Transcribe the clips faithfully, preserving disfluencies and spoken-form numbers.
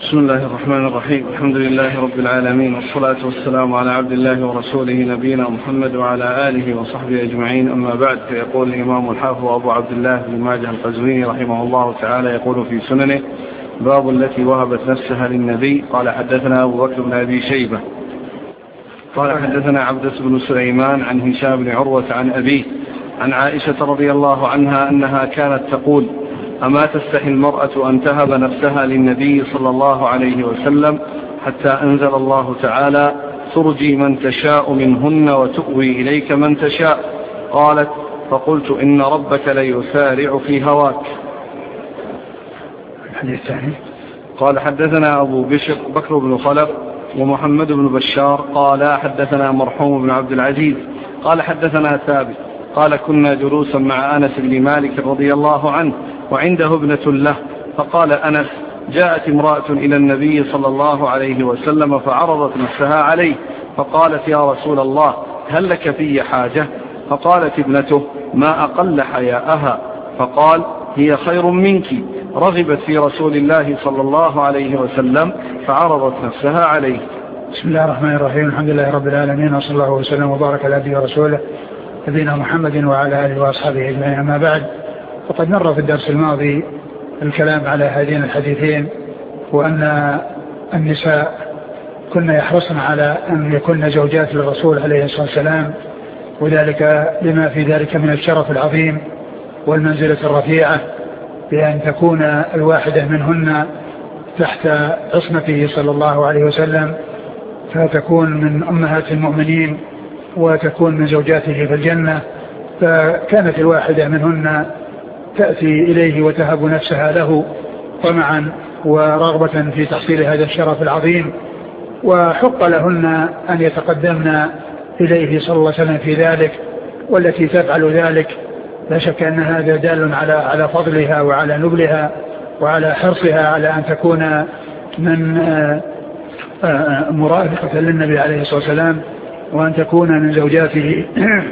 بسم الله الرحمن الرحيم. الحمد لله رب العالمين، والصلاة والسلام على عبد الله ورسوله نبينا محمد وعلى آله وصحبه أجمعين. أما بعد، فيقول الإمام الحافظ أبو عبد الله بن ماجه القزويني رحمه الله تعالى يقول في سننه: باب التي وهبت نفسها للنبي. قال حدثنا أبو بكر بن أبي شيبة قال حدثنا عبدة بن سليمان عن هشام بن عروة عن أبيه عن عائشة رضي الله عنها أنها كانت تقول: أما تستحي المرأة أن تهب نفسها للنبي صلى الله عليه وسلم حتى أنزل الله تعالى: ترجي من تشاء منهن وتؤوي إليك من تشاء. قالت: فقلت: إن ربك ليسارع في هواك. قال حدثنا أبو بشر بكر بن خلف ومحمد بن بشار قال حدثنا مرحوم بن عبد العزيز قال حدثنا ثابت قال: كنا جلوسا مع أنس بن مالك رضي الله عنه وعنده ابنة له، فقال أنس: جاءت امرأة إلى النبي صلى الله عليه وسلم فعرضت نفسها عليه، فقالت: يا رسول الله، هل لك في حاجة؟ فقالت ابنته: ما أقل حياءها. فقال: هي خير منك، رغبت في رسول الله صلى الله عليه وسلم فعرضت نفسها عليه. بسم الله الرحمن الرحيم. الحمد لله رب العالمين، وصلى الله وسلم وبارك على عبده ورسوله نبينا محمد وعلى آله وأصحابه أجمعين. أما بعد، فقد مر في الدرس الماضي الكلام على هذين الحديثين، وأن النساء كنا يحرصن على أن يكون زوجات للرسول عليه الصلاة والسلام، وذلك لما في ذلك من الشرف العظيم والمنزلة الرفيعة، بأن تكون الواحدة منهن تحت عصمته صلى الله عليه وسلم، فتكون من أمهات المؤمنين وتكون من زوجاته في الجنة. فكانت الواحدة منهن تأتي إليه وتهب نفسها له طمعا ورغبة في تحصيل هذا الشرف العظيم، وحق لهن أن يتقدمن إليه صلى الله عليه وسلم في ذلك، والتي تفعل ذلك لا شك أن هذا دال على على فضلها وعلى نبلها وعلى حرصها على أن تكون من مرافقة للنبي عليه الصلاة والسلام، وأن تكون من زوجاته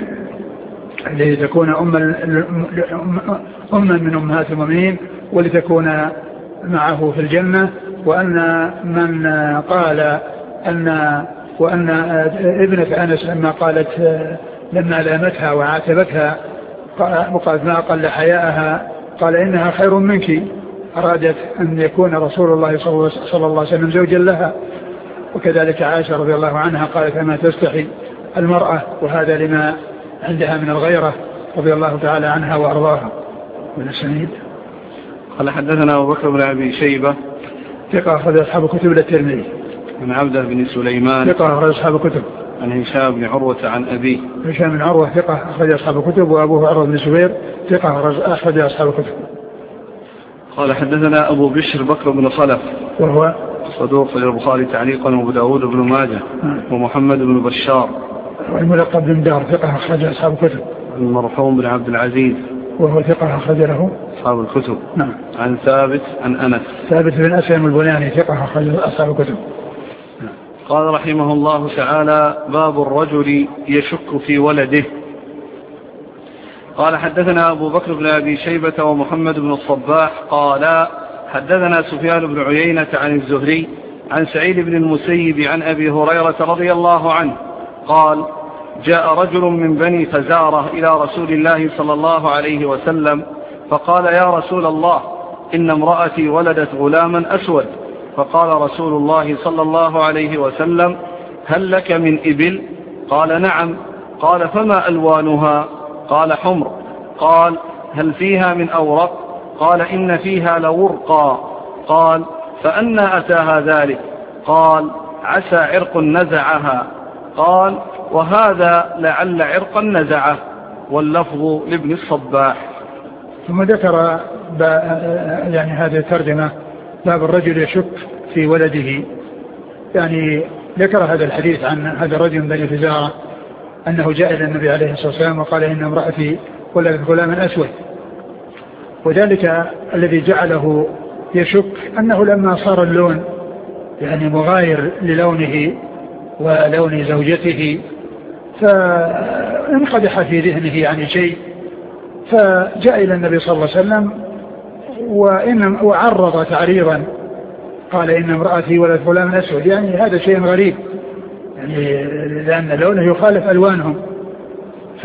لتكون أما أما من أمهات المؤمنين ولتكون معه في الجنة. وأن من قال أن وأن ابنة أنس لما قالت لما لامتها وعاتبتها وقالت: ما أقل حياءها، قال: إنها خير منك، أرادت أن يكون رسول الله صلى الله عليه وسلم زوجا لها. وكذلك عائشة رضي الله عنها قالت: أما تستحي المرأة، وهذا لما عندها من الغيرة رضي الله تعالى عنها وأرضاها. من السنيد قال حدثنا أبو بكر بن أبي شيبة ثقة أخرج أصحاب كتب الترمذي. عن عبدة بن سليمان ثقة أخرج أصحاب كتب. عن هشام بن عروة عن أبيه. هشام بن عروة ثقة أخرج أصحاب كتب، وأبوه عروة بن زبير ثقة أخرج أصحاب كتب. قال حدثنا أبو بشر بكر بن خلف وهو صدوق في البخاري تعليقا وأبو داود بن ماجه ومحمد بن بشار والملقب بن دار ثقة أخرج أصحاب كتب. المرحوم بن عبد العزيز وهو ثقة أخرج له أصحاب الكتب. نعم. عن ثابت عن أنس ثابت بن أسلم البناني ثقة أخرج أصحاب الكتب. قال رحمه الله تعالى: باب الرجل يشك في ولده. قال حدثنا أبو بكر بن أبي شيبة ومحمد بن الصباح قال حدثنا سفيان بن عيينة عن الزهري عن سعيد بن المسيب عن أبي هريرة رضي الله عنه قال: جاء رجل من بني فزارة إلى رسول الله صلى الله عليه وسلم فقال: يا رسول الله، إن امرأتي ولدت غلاما أسود. فقال رسول الله صلى الله عليه وسلم: هل لك من إبل؟ قال: نعم. قال: فما ألوانها؟ قال: حمر. قال: هل فيها من أورق؟ قال: إن فيها لورقا. قال: فأنى أتاها ذلك؟ قال: عسى عرق نزعها. قال: وهذا لعل عرقا نزعه. واللفظ لابن الصباح. ثم ذكر يعني هذه الترجمة: باب الرجل يشك في ولده. يعني ذكر هذا الحديث عن هذا الرجل من بني فزارة أنه جاء إلى النبي عليه الصلاة والسلام وقال: إن امرأتي ولدت غلاما أسود. وذلك الذي جعله يشك أنه لما صار اللون يعني مغاير للونه ولون زوجته، فانقدح في ذهنه يعني شيء، فجاء إلى النبي صلى الله عليه وسلم وإن وعرض تعريضا قال إن امرأتي ولد غلام أسود، يعني هذا شيء غريب، يعني لأن لونه يخالف ألوانهم. ف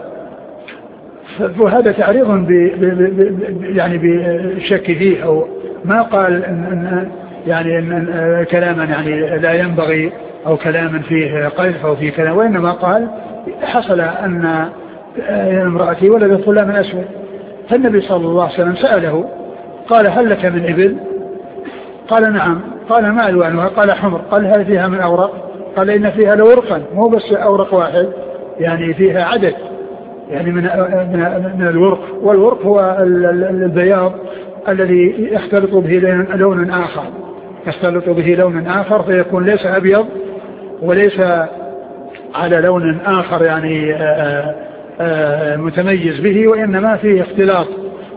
فهذا تعريض ب... ب... ب... يعني بالشك فيه، أو ما قال إن إن يعني إن كلاما يعني لا ينبغي أو كلاما فيه قذف أو فيه كلام، وإنما قال حصل أن امرأتي ولدت غلاما أسود. فالنبي صلى الله عليه وسلم سأله قال هل لك من إبل؟ قال نعم. قال ما ألوانها؟ قال حمر. قال هل فيها من أورق؟ قال إن فيها لورقا، مو بس أورق واحد، يعني فيها عدد، يعني من من من الورق. والورق هو البياض الذي يختلط به لون آخر، يختلط به لون آخر فيكون ليس أبيض وليس على لون آخر يعني آآ آآ متميز به، وإنما فيه اختلاط.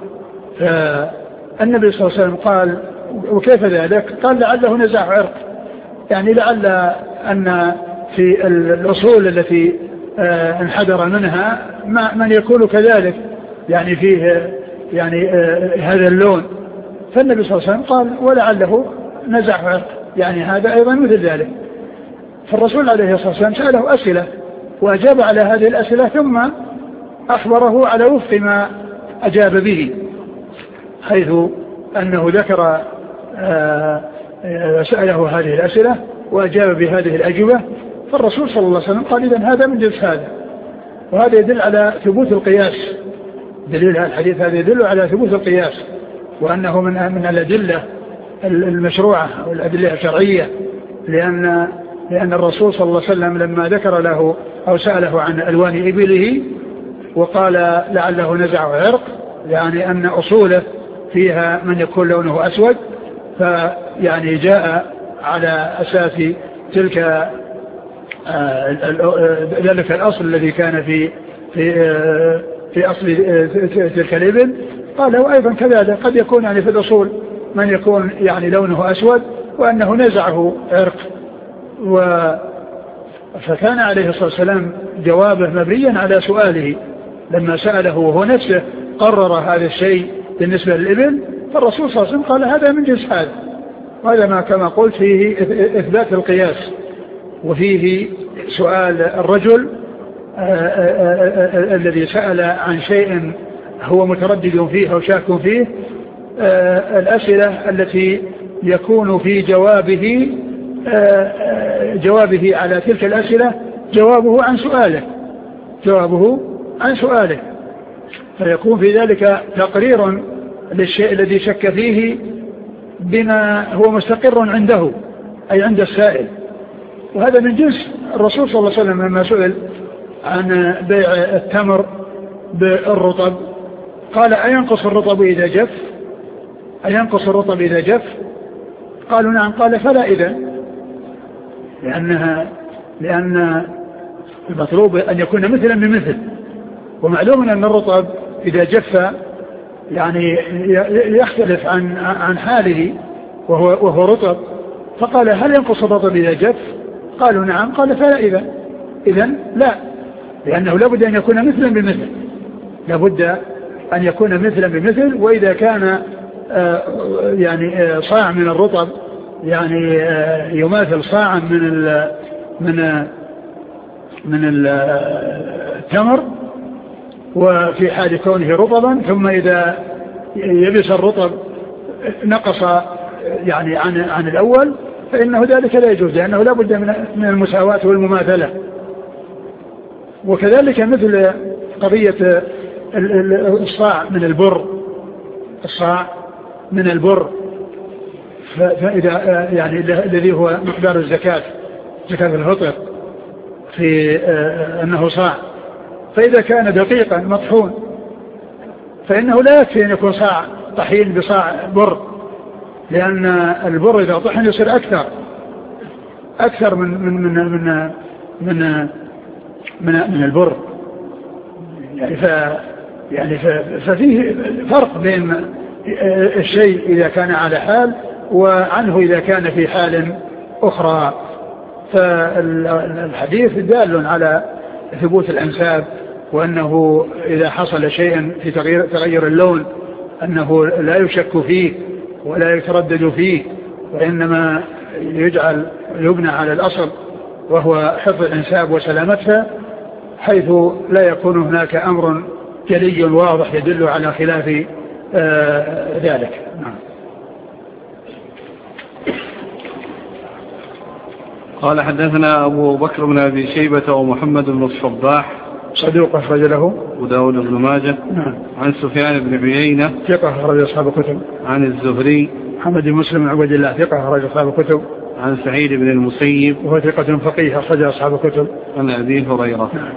النبي صلى الله عليه وسلم قال وكيف ذلك؟ قال لعله نزع عرق، يعني لعل أن في الأصول التي انحدر منها من يكون كذلك، يعني فيه يعني هذا اللون. فالنبي صلى الله عليه وسلم قال ولعله نزع عرق، يعني هذا أيضا مثل ذلك. فالرسول عليه الصلاة والسلام سأله أسئلة وأجاب على هذه الأسئلة، ثم أخبره على وفق ما أجاب به، حيث أنه ذكر سأله هذه الأسئلة وأجاب بهذه الأجوبة. فالرسول صلى الله عليه وسلم قال إذن هذا من جنس هذا. وهذا يدل على ثبوت القياس، دليل هذا الحديث هذا يدل على ثبوت القياس، وأنه من من الأدلة المشروعة والأدلة الشرعية، لأن لأن الرسول صلى الله عليه وسلم لما ذكر له أو سأله عن ألوان إبله وقال لعله نزع عرق، يعني أن أصوله فيها من يكون لونه أسود، فيعني جاء على أساس تلك ذلك الأصل الذي كان في في في أصل تلك الإبل. قال وأيضا كذلك قد يكون يعني في الأصول من يكون يعني لونه أسود وأنه نزعه عرق. و فكان عليه الصلاة والسلام جوابه مبنيا على سؤاله لما سأله، وهو نفسه قرر هذا الشيء بالنسبة للإبل. فالرسول صلى الله عليه وسلم قال هذا من جنس هذا. وهذا ما كما قلت فيه إثبات القياس، وفيه سؤال الرجل الذي سأل عن شيء هو متردد فيه أو شاك فيه، الأسئلة التي يكون في جوابه جوابه على تلك الأسئلة جوابه عن سؤاله جوابه عن سؤاله فيكون في ذلك تقرير للشيء الذي شك فيه بما هو مستقر عنده، أي عند السائل. وهذا من جنس الرسول صلى الله عليه وسلم لما سئل عن بيع التمر بالرطب قال أينقص الرطب إذا جف أينقص الرطب إذا جف قالوا نعم. قال فلا إذا، لأنها لأن المطلوب أن يكون مثلا بمثل، ومعلوم أن الرطب إذا جف يعني يختلف عن عن حاله وهو وهو رطب. فقال هل ينقص الرطب إذا جف؟ قالوا نعم. قال فلا إذا إذن لا، لأنه لابد أن يكون مثلا بمثل لابد أن يكون مثلا بمثل. وإذا كان آه يعني آه صاع من الرطب يعني آه يماثل صاعا من ال من من التمر وفي حال كونه رطبا، ثم إذا يبس الرطب نقص يعني عن عن الأول، فإنه ذلك لا يجوز، لأنه لا بد من المساواة والمماثلة. وكذلك مثل قضية الصاع من البر الصاع من البر فإذا يعني الذي هو مقدار الزكاة زكاة الفطر في أنه صاع، فإذا كان دقيقا مطحون فإنه لا يكفي أن يكون صاع طحين بصاع بر، لأن البر إذا طحن يصير أكثر أكثر من من من من من, من, من البر يعني ف يعني ففيه فرق بين الشيء إذا كان على حال وعنه إذا كان في حال أخرى. فالحديث دال على ثبوت الأنساب، وأنه إذا حصل شيء في تغيير, تغير اللون أنه لا يشك فيه ولا يتردد فيه، وإنما يجعل يبنى على الأصل وهو حفظ الإنساب وسلامتها، حيث لا يكون هناك أمر جلي واضح يدل على خلاف آه ذلك. نعم. قال حدثنا أبو بكر بن أبي شيبة ومحمد بن الصباح صدوق أخرج له وداود بن ماجه. نعم. عن سفيان بن عيينة ثقة أخرج أصحاب الكتب. عن الزهري محمد بن مسلم بن عبد الله ثقة أخرج أصحاب الكتب. عن سعيد بن المسيب وهو ثقة فقيه أخرج أصحاب الكتب. عن أبي هريرة. نعم.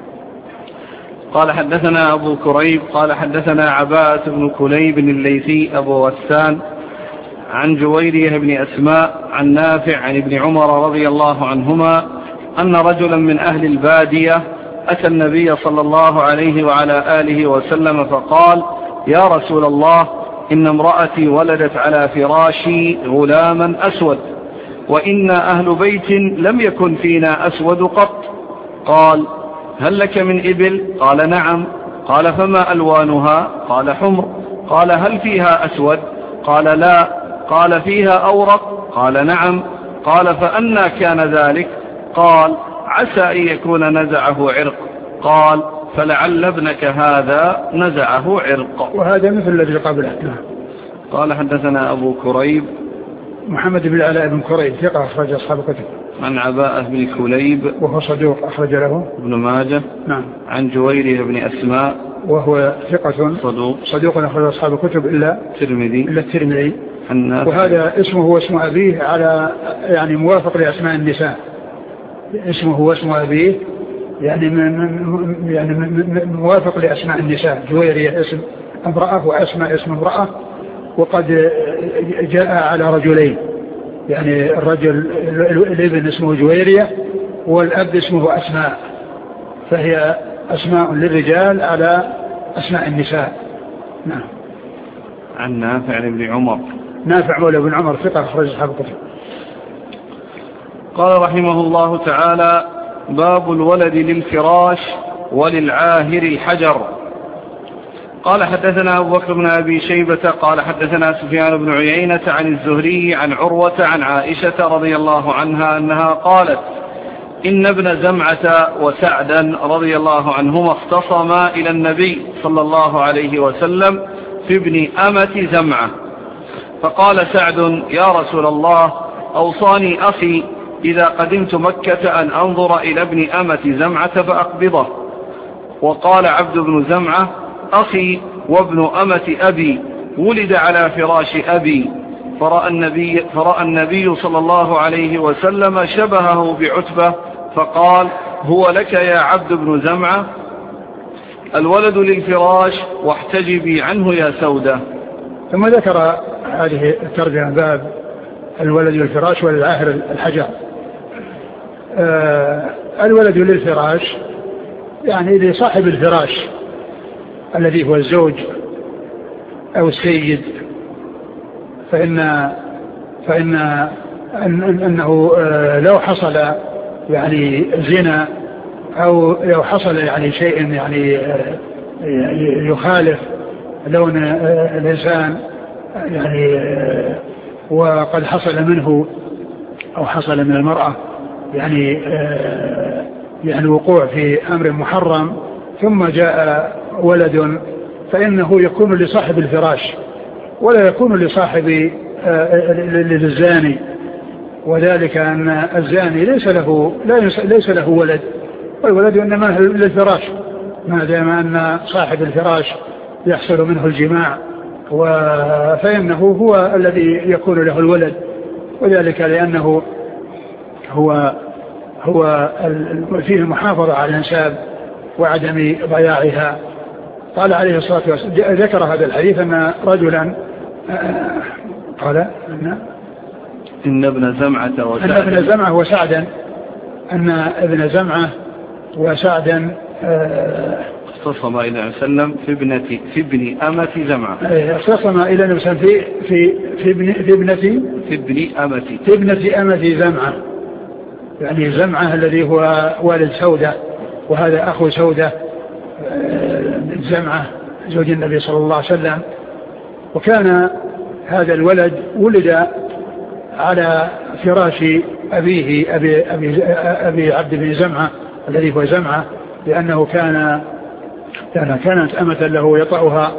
قال حدثنا أبو كريب قال حدثنا عباس بن كليب الليثي أبو غسان عن جويرية بن أسماء عن نافع عن ابن عمر رضي الله عنهما أن رجلا من أهل البادية أتى النبي صلى الله عليه وعلى آله وسلم فقال: يا رسول الله، إن امرأتي ولدت على فراشي غلاما أسود، وإنا أهل بيت لم يكن فينا أسود قط. قال: هل لك من إبل؟ قال: نعم. قال: فما ألوانها؟ قال: حمر. قال: هل فيها أسود؟ قال: لا. قال: فيها أورق؟ قال: نعم. قال: فأنا كان ذلك؟ قال: عسى أن يكون نزعه عرق. قال: فلعل ابنك هذا نزعه عرق. وهذا مثل الذي قبله. قال حدثنا أبو كريب محمد بن العلاء بن كريب ثقة أخرج أصحاب الكتب. عن عباءة بن كليب وهو صدوق أخرج له ابن ماجه. نعم. عن جويرية بن أسماء وهو ثقة صدوق صدوق أخرج أصحاب الكتب إلا الترمذي إلا الترمذي. وهذا اسمه هو اسم أبيه على يعني موافق لأسماء النساء. اسمه هو اسم أبيه يعني من يعني من موافق لأسماء النساء. جويرية اسم امرأة وأسماء اسم امرأة، وقد جاء على رجلين، يعني الرجل الابن اسمه جويرية والأب اسمه أسماء، فهي أسماء للرجال على أسماء النساء. نعم. عن نافع بن عمر. نافع مولى بن عمر ثقة أخرج أصحاب الكتب. قال رحمه الله تعالى: باب الولد للفراش وللعاهر الحجر. قال حدثنا أبو بكر بن أبي شيبة قال حدثنا سفيان بن عيينة عن الزهري عن عروة عن عائشة رضي الله عنها أنها قالت: إن ابن زمعة وسعدا رضي الله عنهما اختصما إلى النبي صلى الله عليه وسلم في ابن أمة زمعة، فقال سعد: يا رسول الله، أوصاني أخي إذا قدمت مكة أن أنظر إلى ابن أمة زمعة فأقبضه. وقال عبد بن زمعة: أخي وابن أمة أبي ولد على فراش أبي. فرأى النبي, فرأى النبي صلى الله عليه وسلم شبهه بعتبة فقال: هو لك يا عبد بن زمعة، الولد للفراش واحتجبي عنه يا سودة. ثم ذكر هذه الترجمة باب الولد للفراش وللعاهر الحجر. آه الولد للفراش يعني لصاحب الفراش الذي هو الزوج أو السيد، فإن فإن أن أنه لو حصل يعني زنا أو لو حصل يعني شيء يعني يخالف لون الإنسان يعني وقد حصل منه أو حصل من المرأة يعني يعني وقوع في أمر محرم ثم جاء ولد، فإنه يكون لصاحب الفراش ولا يكون لصاحب للزاني، وذلك أن الزاني ليس له ليس له ولد، والولد إنما للفراش، ما دام أن صاحب الفراش يحصل منه الجماع فإنه هو الذي يكون له الولد، وذلك لأنه هو هو فيه المحافظة على الأنساب وعدم ضياعها. قال عليه الصلاة والسلام، ذكر هذا الحديث أن رجلا قال أن إن ابن زمعة وسعدا أن ابن زمعة وسعدا أن ابن زمعة وسعدا اختصم إلى النبي صلى الله عليه وسلم في ابنة في ابن أمة زمعة. اختصم إلى النبي صلى الله عليه وسلم في في ابن في ابنة في ابن أمة في ابنة أمة زمعة، يعني زمعة الذي هو والد سودة، وهذا أخو سودة زمعة زوج النبي صلى الله عليه وسلم. وكان هذا الولد ولد على فراش أبيه أبي, أبي, أبي عبد بن زمعة الذي هو زمعة، لأنه كان كانت أمة له يطأها.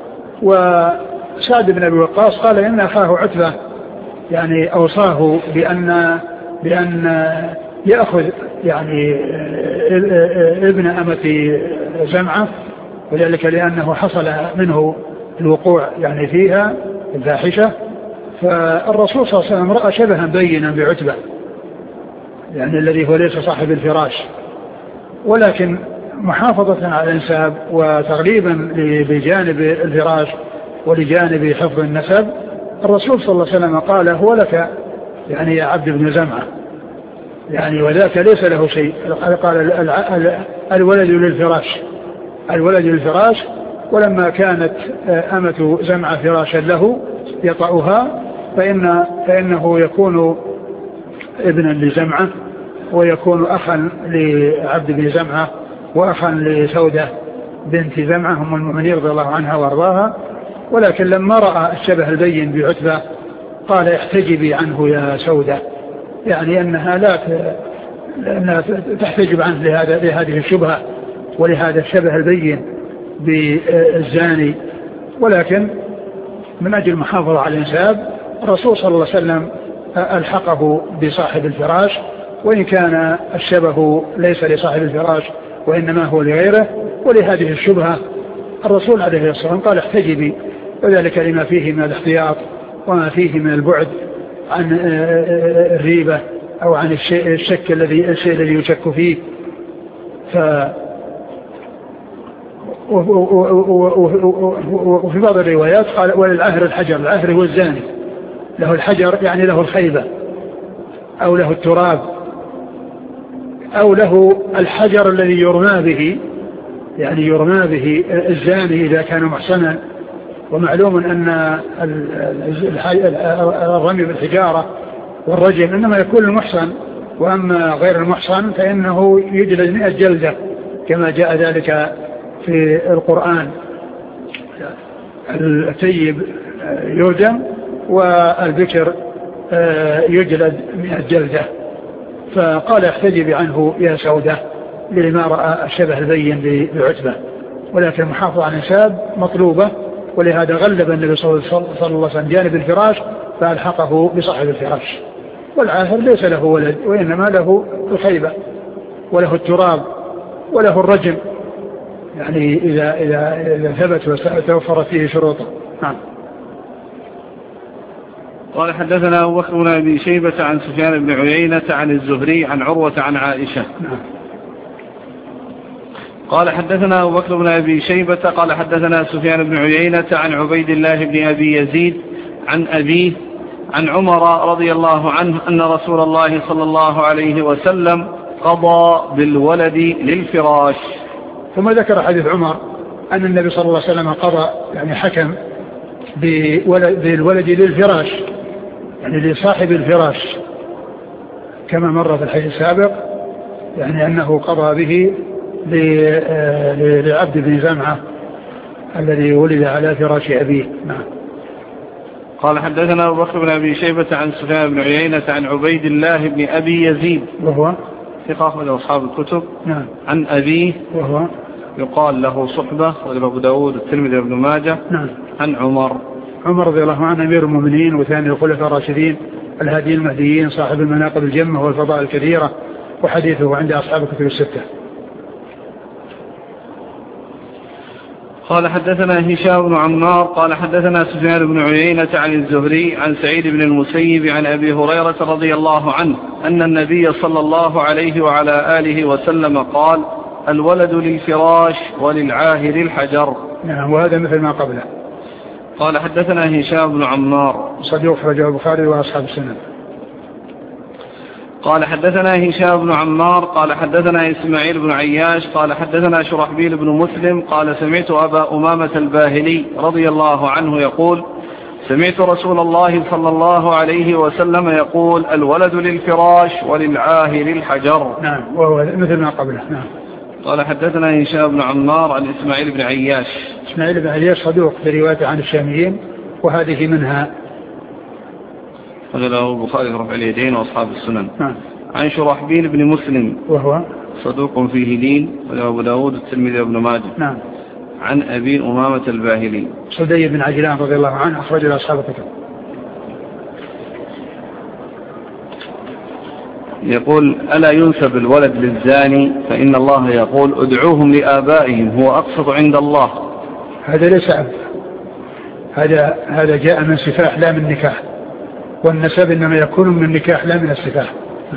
وسعد بن أبي وقاص قال إن أخاه عتبة يعني أوصاه بأن بأن يأخذ يعني ابن أمة زمعة، وذلك لأنه حصل منه الوقوع يعني فيها الفاحشة. فالرسول صلى الله عليه وسلم رأى شبها بينا بعتبة يعني الذي هو ليس صاحب الفراش، ولكن محافظة على الانساب وتغليبا بجانب الفراش ولجانب حفظ النسب، الرسول صلى الله عليه وسلم قال هو لك يعني يا عبد بن زمعة يعني، وذاك ليس له شيء. قال الولد للفراش، الولد للفراش. ولما كانت أمة زمعة فراشا له يطأها فإن فإنه يكون ابنا لزمعة ويكون أخا لعبد بن زمعة وأخا لسودة بنت زمعة هم المؤمنين رضي الله عنها وارضاها. ولكن لما رأى الشبه البين بعتبة قال احتجبي عنه يا سودة، يعني أنها لا أنها تحتجب عنه لهذا لهذه الشبهة ولهذا الشبه البين بالزاني. ولكن من أجل المحافظة على الإنساب الرسول صلى الله عليه وسلم ألحقه بصاحب الفراش، وإن كان الشبه ليس لصاحب الفراش وإنما هو لغيره. ولهذه الشبهة الرسول عليه الصلاة والسلام قال احتجبي، وذلك لما فيه من الاحتياط وما فيه من البعد عن الريبة أو عن الشيء الشك الذي الشيء الذي يشك فيه. ف وفي بعض الروايات قال وللعاهر الحجر، العاهر هو الزاني، له الحجر يعني له الخيبة أو له التراب أو له الحجر الذي يرمى به، يعني يرمى به الزاني إذا كان محصنا. ومعلوم أن الرمي بالحجارة والرجم إنما يكون المحصن، وأما غير المحصن فإنه يجلد مئة جلدة كما جاء ذلك في القرآن. الثيب يرجم والبكر يجلد مئة جلدة. فقال احتجب عنه يا سودة لما رأى الشبه البين بعتبة، ولكن المحافظة على النساب مطلوبة، ولهذا غلب النبي صلى الله عليه وسلم جانب الفراش فألحقه بصاحب الفراش. والعاهر ليس له ولد وإنما له الخيبة وله التراب وله الرجم، يعني إذا, إذا, إذا ثبت وتوفرت فيه شروطه. نعم. قال حدثنا أبو بكر بن أبي شيبة عن سفيان بن عيينة عن الزهري عن عروة عن عائشة. نعم. قال حدثنا أبو بكر بن أبي شيبة قال حدثنا سفيان بن عيينة عن عبيد الله بن أبي يزيد عن أبيه عن عمر رضي الله عنه أن رسول الله صلى الله عليه وسلم قضى بالولد للفراش. ثم ذكر حديث عمر أن النبي صلى الله عليه وسلم قضى يعني حكم بالولد للفراش يعني لصاحب الفراش كما مر في الحديث السابق، يعني أنه قضى به لعبد بن زمعة الذي ولد على فراش أبيه. نعم. قال حدثنا أبو بكر بن أبي شيبة عن سفيان بن عيينة عن عبيد الله بن أبي يزيد وهو ثقة أخرج أصحاب الكتب. نعم. عن أبيه وهو يقال له صحبة وأبو داود الترمذي وابن ماجه. نعم. عن عمر عمر رضي الله عنه أمير المؤمنين وثاني الخلفاء الراشدين الهاديين المهديين صاحب المناقب الجمة والفضائل الكثيرة، وحديثه عند أصحاب الكتب الستة. قال حدثنا هشام بن عمار قال حدثنا سفيان بن عيينة عن الزهري عن سعيد بن المسيب عن أبي هريرة رضي الله عنه أن النبي صلى الله عليه وعلى آله وسلم قال الولد للفراش وللعاهر الحجر. نعم. وهذا مثل ما قبله. قال حدثنا هشام بن عمار صديق رجل البخاري وأصحاب السنن. قال حدثنا هشام بن عمار قال حدثنا إسماعيل بن عياش قال حدثنا شرحبيل بن مسلم قال سمعت أبا أمامة الباهلي رضي الله عنه يقول سمعت رسول الله صلى الله عليه وسلم يقول الولد للفراش وللعاهر الحجر. نعم. وهو مثل ما قبله. نعم. قال حدثنا هشام بن عمار عن إسماعيل بن عياش. إسماعيل بن عياش صدوق في روايته عن الشاميين وهذه منها. له البخاري رفع اليدين وأصحاب السنن. نعم. عن شرحبيل بن مسلم وهو صدوق فيه لين، وله أبو داود الترمذي وابن ماجه. نعم. عن أبي أمامة الباهلي صدي بن عجلان رضي الله عنه أخرج له أصحاب الكتب. يقول: ألا ينسب الولد للزاني فإن الله يقول ادعوهم لآبائهم هو أقسط عند الله. هذا ليس أب، هذا هذا جاء من سفاح لا من نكاح، والنسب إنما يكون من نكاح لا من السفاح.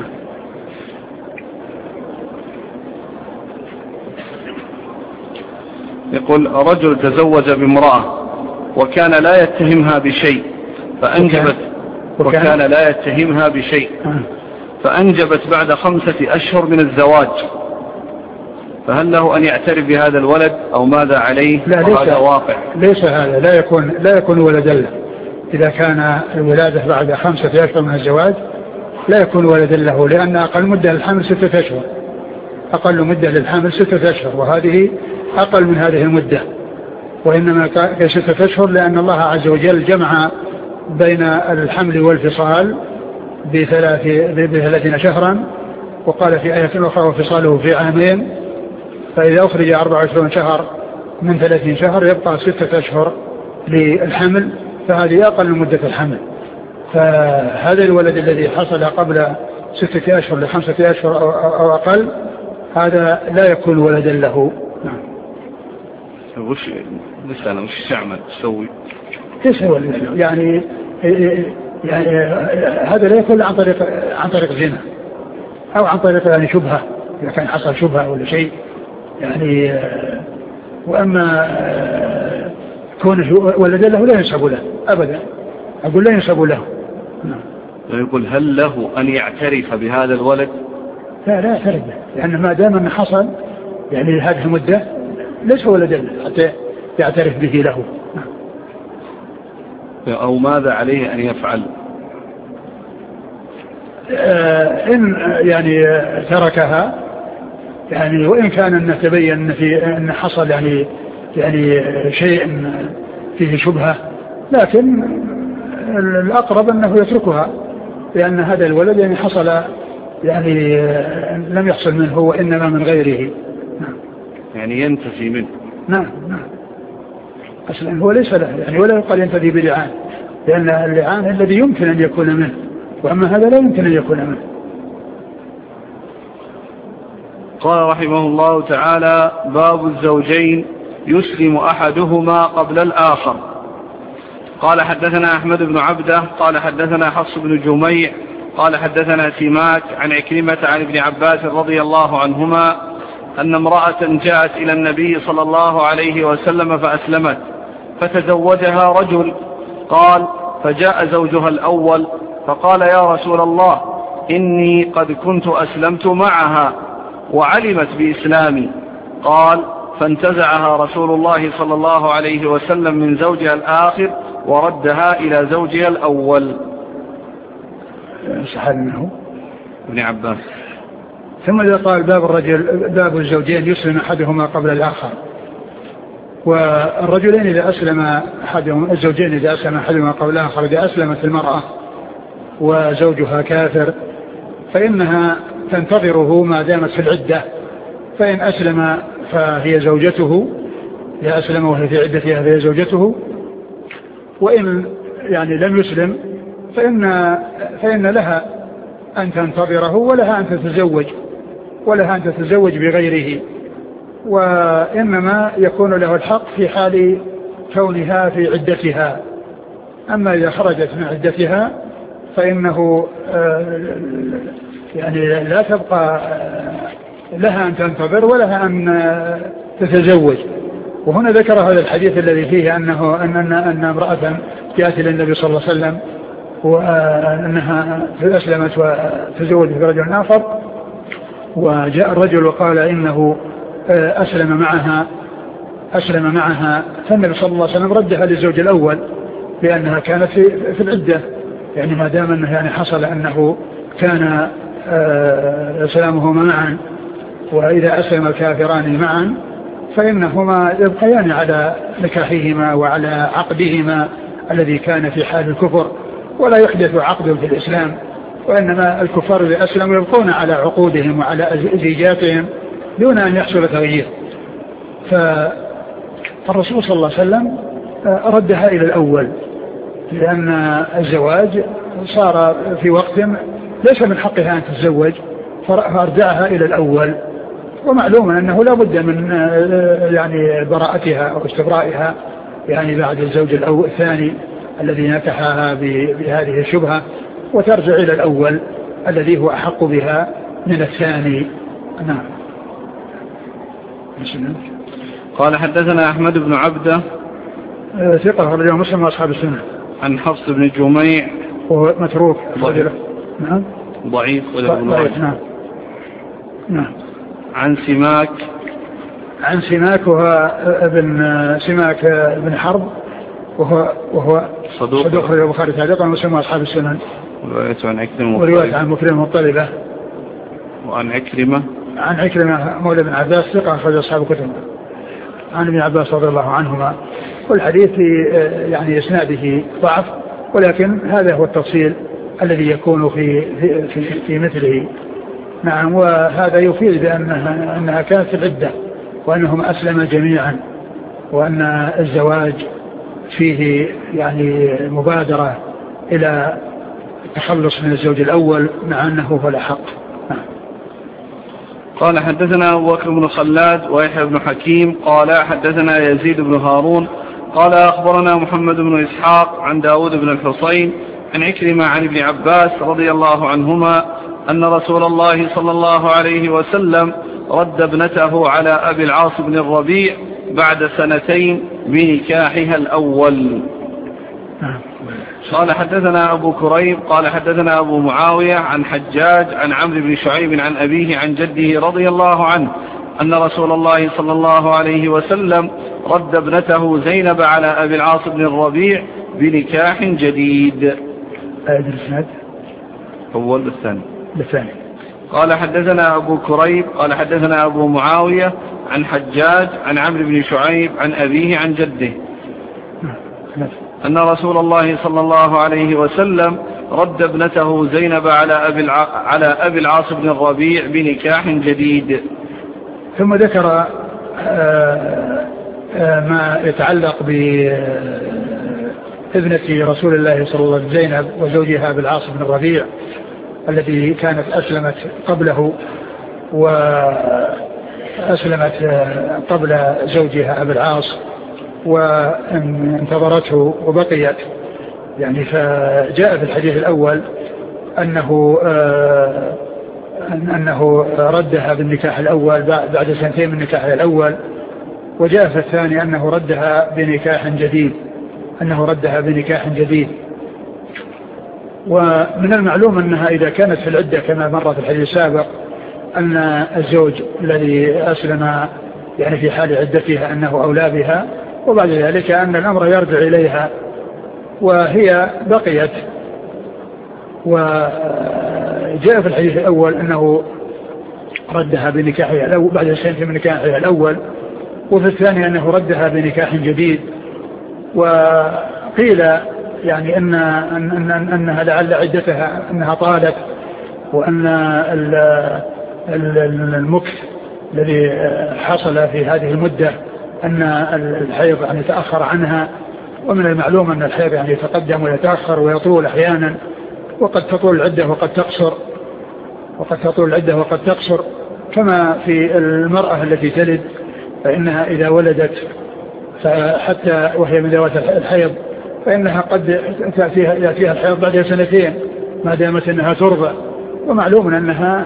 يقول: رجل تزوج بامرأة وكان لا يتهمها بشيء فأنجبت وكان, وكان لا يتهمها بشيء فأنجبت بعد خمسة أشهر من الزواج، فهل له أن يعترف بهذا الولد أو ماذا عليه؟ لا، ليس هذا واقع. ليس هذا لا يكون لا يكون ولدا له. إذا كان الولادة بعد خمسة أشهر من الزواج لا يكون ولدا له، لأن أقل مدة للحمل ستة أشهر، أقل مدة للحمل ستة أشهر، وهذه أقل من هذه المدة، وإنما كستة أشهر لأن الله عز وجل جمع بين الحمل والفصال بثلاث بثلاثين شهرا، وقال في آية أخرى وفصاله في عامين، فإذا أخرج أربعة وعشرين شهر من ثلاثين شهر يبقى ستة أشهر للحمل، فهذه أقل مدة الحمل. فهذا الولد الذي حصل قبل ستة أشهر لخمسة أشهر أو أقل هذا لا يكون ولدا له. نعم. وش لسه أنا وش تعمل تسوي؟ تسوي يعني يعني هذا لا يكون عن طريق عن طريق زنا أو عن طريق يعني شبهة، إذا كان حصل شبهة ولا شيء يعني. وأما كون ولد له لا ينسب له أبدا، أقول لا ينسب له. يقول: هل له أن يعترف بهذا الولد؟ لا لا يعترف به، لأن ما دام أنه حصل يعني هذه المدة ليس ولد له حتى يعترف به له. أو ماذا عليه أن يفعل؟ آه إن يعني تركها يعني، وإن كان أن تبين أن في أن حصل يعني يعني شيء فيه شبهة، لكن الأقرب أنه يتركها، لأن هذا الولد يعني حصل يعني لم يحصل منه وإنما من غيره. نعم. يعني ينتفي منه. نعم نعم. أصلا هو ليس له يعني، ولا يقال ينتفي بلعان، لأن اللعان الذي يمكن أن يكون منه، وأما هذا لا يمكن أن يكون منه. قال رحمه الله تعالى: باب الزوجين يسلم أحدهما قبل الآخر. قال: حدثنا أحمد بن عبده قال حدثنا حفص بن جميع قال حدثنا سماك عن عكرمة عن ابن عباس رضي الله عنهما أن امرأة جاءت إلى النبي صلى الله عليه وسلم فأسلمت، فتزوجها رجل. قال: فجاء زوجها الأول فقال: يا رسول الله، إني قد كنت أسلمت معها وعلمت بإسلامي. قال: فانتزعها رسول الله صلى الله عليه وسلم من زوجها الآخر وردها إلى زوجها الأول. صحيح منه ابن عباس. ثم إذا قال باب الرجل باب الزوجين يسلم أحدهما قبل الآخر، والرجلين إذا أسلم أحدهم الزوجين إذا أسلم أحدهما قبل الآخر، إذا أسلمت المرأة وزوجها كافر فإنها تنتظره ما دامت في العدة، فإن أسلم فهي زوجته، إذا أسلم وهي في عدتها فهي زوجته، وإن يعني لم يسلم فإن, فإن لها أن تنتظره ولها أن تتزوج ولها أن تتزوج بغيره، وإنما يكون له الحق في حال كونها في عدتها. أما إذا خرجت من عدتها فإنه يعني لا تبقى لها أن تنتظر ولها أن تتزوج. وهنا ذكر هذا الحديث الذي فيه أنه أن أن امرأة جاءت إلى النبي صلى الله عليه وسلم وأنها أسلمت وتزوجت برجل آخر، وجاء الرجل وقال إنه أسلم معها أسلم معها فالنبي صلى الله عليه وسلم ردها للزوج الأول لأنها كانت في, في العدة، يعني ما دام أنه يعني حصل أنه كان إسلامهما معا، وإذا أسلم الكافران معا فإنهما يبقيان على نكاحهما وعلى عقدهما الذي كان في حال الكفر، ولا يحدث عقد في الإسلام، وإنما الكفار إذا أسلموا يبقون على عقودهم وعلى زيجاتهم دون أن يحصل تغيير. فالرسول صلى الله عليه وسلم ردها إلى الأول، لأن الزواج صار في وقت ليس من حقها أن تتزوج، فارجعها إلى الأول. ومعلوم أنه لا بد من يعني براءتها أو استبرائها يعني بعد الزوج الأول الثاني الذي نكحها بهذه الشبهة، وترجع إلى الأول الذي هو أحق بها من الثاني. نعم. قال حدثنا أحمد بن عبده ثقة رجل مسلم وأصحاب السنة. عن حفص بن جميع وهو متروك ضعيف. نعم ضعيف ضعيف. نعم. نعم. عن سماك عن سماك وهو ابن سماك بن حرب وهو وهو صدوق صدوق رجل البخاري تعليقا ومسلم وأصحاب السنة. وروايته عن عكرمة ورواية عن مكرمة مطلبة وعن عكرمة عن عكرمة مولى بن عباس ثقة أخرج أصحاب الكتب عن ابن عباس رضي الله عنهما. والحديث يعني إسناده ضعف، ولكن هذا هو التفصيل الذي يكون في في في, في مثله. نعم. وهذا يفيد بأنها أنها كانت في العدة وأنهم أسلم جميعا، وأن الزواج فيه يعني مبادرة إلى التخلص من الزوج الأول مع أنه هو الأحق. قال حدثنا أبو بكر بن خلاد ويحيى بن حكيم قال حدثنا يزيد بن هارون قال أخبرنا محمد بن إسحاق عن داود بن الحصين عن عكرمة عن ابن عباس رضي الله عنهما أن رسول الله صلى الله عليه وسلم رد ابنته على أبي العاص بن الربيع بعد سنتين بنكاحها الأول. قال حدثنا أبو كريب قال حدثنا أبو معاوية عن حجاج عن عمرو بن شعيب عن أبيه عن جده رضي الله عنه أن رسول الله صلى الله عليه وسلم رد ابنته زينب على أبي العاص بن الربيع بنكاح جديد. أدرسناد أول بالثاني بالثاني. قال حدثنا أبو كريب قال حدثنا أبو معاوية عن حجاج عن عمرو بن شعيب عن أبيه عن جده أن رسول الله صلى الله عليه وسلم رد ابنته زينب على أبي الع... على أبي العاص بن الربيع بنكاح جديد. ثم ذكر ما يتعلق بابنة رسول الله صلى الله عليه وسلم زينب وزوجها أبي العاص بن الربيع التي كانت أسلمت قبله وأسلمت قبل زوجها أبي العاص وانتظرته وبقيت يعني. فجاء في الحديث الأول أنه آه أنه ردها بالنكاح الأول بعد سنتين من نكاحها الأول، وجاء في الثاني أنه ردها بنكاح جديد أنه ردها بنكاح جديد. ومن المعلوم أنها إذا كانت في العدة كما مر في الحديث السابق أن الزوج الذي أسلم يعني في حال عدتها أنه أولى بها، وبعد ذلك أن الأمر يرجع إليها وهي بقيت. وجاء في الحديث الأول أنه ردها بنكاحها الأول بعد سنة من نكاحها الأول، وفي الثاني أنه ردها بنكاح جديد. وقيل يعني أن أن أن أنها لعل عدتها أنها طالت، وأن المكث الذي حصل في هذه المدة أن الحيض يعني تأخر عنها. ومن المعلوم أن الحيض يعني يتقدم ويتأخر ويطول أحيانا، وقد تطول العدة وقد تقصر وقد تطول العدة وقد تقصر كما في المرأة التي تلد، فإنها إذا ولدت فحتى وهي من ذوات الحيض فإنها قد تأتيها يأتيها الحيض بعد سنتين ما دامت أنها ترضع. ومعلوم أنها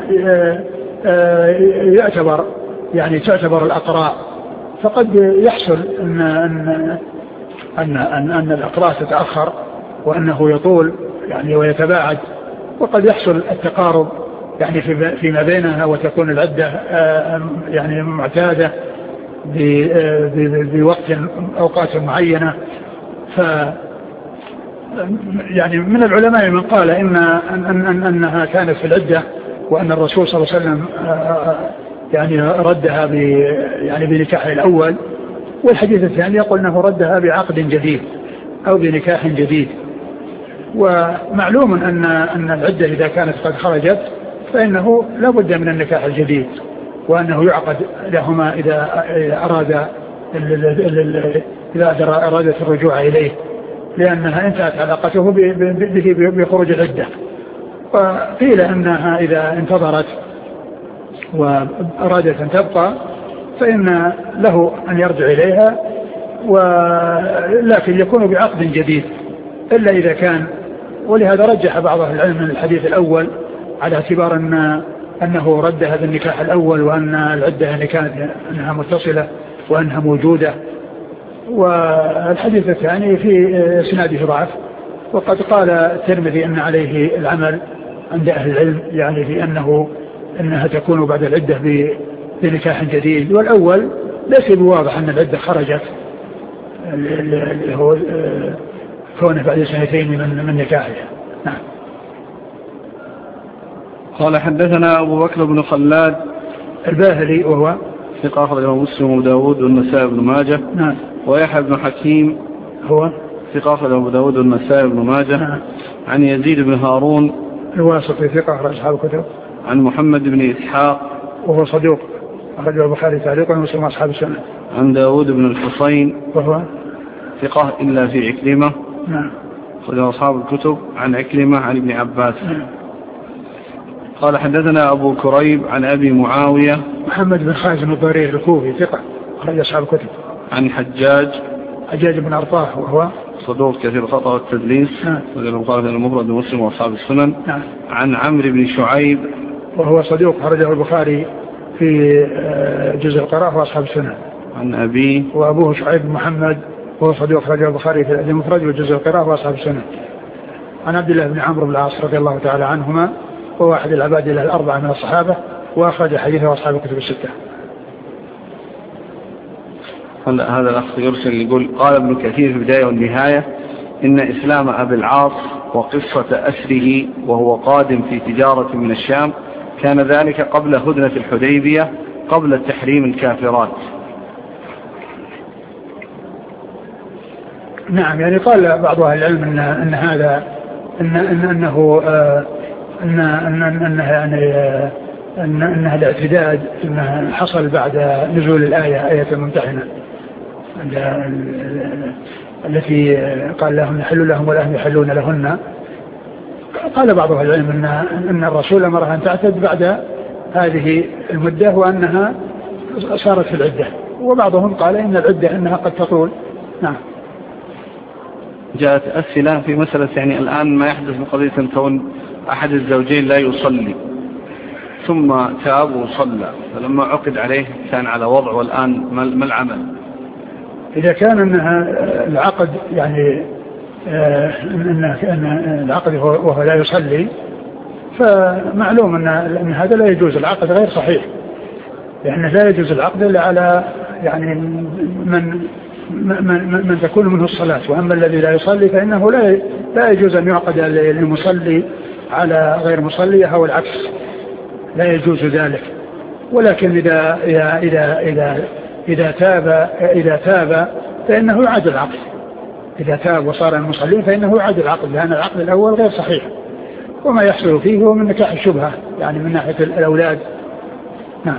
يعتبر يعني تعتبر الأقراء، فقد يحصل أن أن أن أن, أن الأقراء تتأخر وأنه يطول يعني ويتباعد، وقد يحصل التقارب يعني في فيما بينها وتكون العدة يعني معتادة بوقت أوقات معينة. ف يعني من العلماء من قال إن أن أن أنها كانت في العدة وأن الرسول صلى الله عليه وسلم يعني ردها ب يعني بنكاحه الأول، والحديث الثاني يقول أنه ردها بعقد جديد أو بنكاح جديد. ومعلوم أن أن العدة إذا كانت قد خرجت فإنه لا بد من النكاح الجديد، وأنه يعقد لهما إذا أراد إذا أرادت الرجوع إليه، لأنها انتهت علاقته به بخروج العدة. وقيل أنها إذا انتظرت وأرادت أن تبقى فإن له أن يرجع إليها، ولكن يكون بعقد جديد إلا إذا كان. ولهذا رجح بعض أهل العلم من الحديث الأول على اعتبار أن أنه رد هذا النكاح الأول، وأن العدة أن كانت أنها متصلة وأنها موجودة. والحديث الثاني في سناده ضعف، وقد قال الترمذي أن عليه العمل عند أهل العلم، يعني في أنه أنها تكون بعد العدة بنكاح جديد. والأول ليس بواضح أن العدة خرجت، اللي هو كونه بعد سنتين من من نكاحها. نعم. قال حدثنا أبو بكر بن خلاد الباهلي وهو ثقة أخرجه مسلم وأبو داود والنسائي بن ماجه. نعم. ويحيى بن حكيم هو ثقة أخرجه أبو داود والنسائي بن ماجه. نعم. عن يزيد بن هارون الواسطي ثقة أخرج أصحاب الكتب. عن محمد بن إسحاق وهو صدوق أخرجه البخاري تعليقا ومسلم أصحاب السنة. عن داود بن الحصين وهو ثقة إلا في عكرمة. نعم. أخرجه أصحاب الكتب. عن عكرمة عن ابن عباس. نعم. قال حدثنا أبو كريب عن أبي معاوية محمد بن خازم الضرير الكوفي ثقة أخرج أصحاب الكتب. عن حجاج حجاج بن أرطاه وهو صدوق كثير الخطأ والتدليس. نعم. وقال البخاري المفرد ومسلم وأصحاب السنن. نعم. عن عمرو بن شعيب وهو صدوق أخرجه البخاري في جزء القراءة وأصحاب السنن. عن أبيه وأبوه شعيب بن محمد وهو صدوق أخرجه البخاري في الأدب المفرد وجزء القراءة وأصحاب السنن. عن عبد الله بن عمرو بن العاص رضي الله تعالى عنهما، وهو أحد العباد له الأربعة من الصحابة، وأخرج حديثه أصحاب الكتب الستة. هذا الأخ يرسل يقول قال ابن كثير في البداية والنهاية إن إسلام أبي العاص وقصة أسره وهو قادم في تجارة من الشام كان ذلك قبل هدنة الحديبية قبل التحريم الكافرات. نعم، يعني قال بعض أهل العلم إن, إن هذا إن إن أنه آه إن إن إنها يعني آه إن إنها الاعتداد إنه حصل بعد نزول الآية آية الممتحنة التي قال لهم يحل لهم ولا هم يحلون لهن. قال بعض أهل العلم إن إن الرسول أمرها أن تعتد بعد هذه المدة وأنها صارت في العدة، وبعضهم قال إن العدة إنها قد تطول. نعم. جاءت أسئلة في مسألة يعني الآن ما يحدث من قضية أن كون أحد الزوجين لا يصلي ثم تاب وصلى، فلما عقد عليه كان على وضع، والآن ما العمل؟ إذا كان أنها العقد يعني أن العقد وهو لا يصلي فمعلوم أن, أن هذا لا يجوز، العقد غير صحيح، لأنه لا يجوز العقد إلا على يعني من من, من تكون منه الصلاة. وأما الذي لا يصلي فإنه لا لا يجوز أن يعقد المصلي على غير مصلي أو العكس، لا يجوز ذلك. ولكن إذا إذا إذا إذا, إذا تاب إذا تاب فإنه يعاد العقد. إذا تاب وصار المصلين فإنه يعاد العقد، لأن العقد الأول غير صحيح، وما يحصل فيه هو من نكاح الشبهة يعني من ناحية الأولاد. نعم.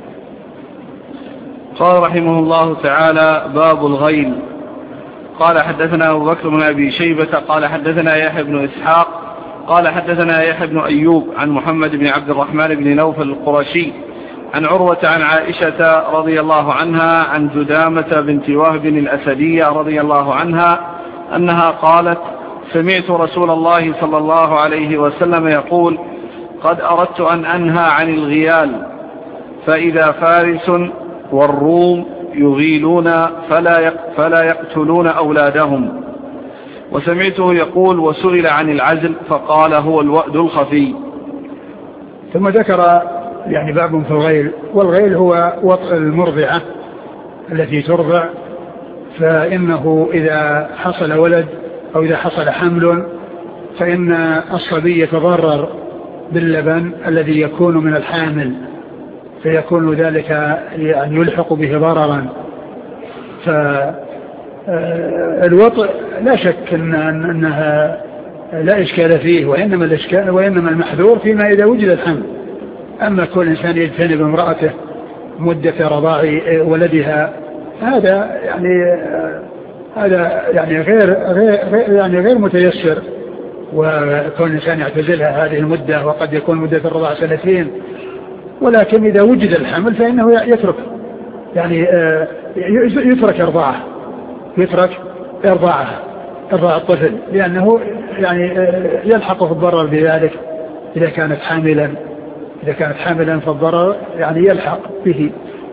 قال رحمه الله تعالى باب الغيل. قال حدثنا أبو بكر بن أبي شيبة قال حدثنا يحيى بن إسحاق قال حدثنا يحيى بن أيوب عن محمد بن عبد الرحمن بن نوفل القرشي عن عروة عن عائشة رضي الله عنها عن جدامة بنت وهب الأسدية رضي الله عنها أنها قالت سمعت رسول الله صلى الله عليه وسلم يقول قد أردت أن أنهى عن الغيال، فإذا فارس والروم يغيلون فلا فلا يقتلون أولادهم. وسمعته يقول وسئل عن العزل فقال هو الوأد الخفي. ثم ذكر يعني باب في الغيل، والغيل هو وطء المرضعة التي ترضع، فإنه إذا حصل ولد أو إذا حصل حمل فإن الصبي يتضرر باللبن الذي يكون من الحامل، فيكون ذلك يعني يلحق به ضررا. فالوطء لا شك إن أنها لا إشكال فيه، وإنما الإشكال وإنما المحذور فيما إذا وجد الحمل. أما كل إنسان يجتنب امرأته مدة رضاع ولدها هذا يعني هذا يعني غير غير يعني غير متيسر، وكون الإنسان يعتزلها هذه المدة وقد يكون مدة الرضاع سنتين، ولكن إذا وجد الحمل فإنه يترك يعني يترك إرضاعه يترك إرضاعها إرضاع الطفل، لأنه يعني يلحق في الضرر بذلك إذا كانت حاملا إذا كانت حاملا فالضرر يعني يلحق به.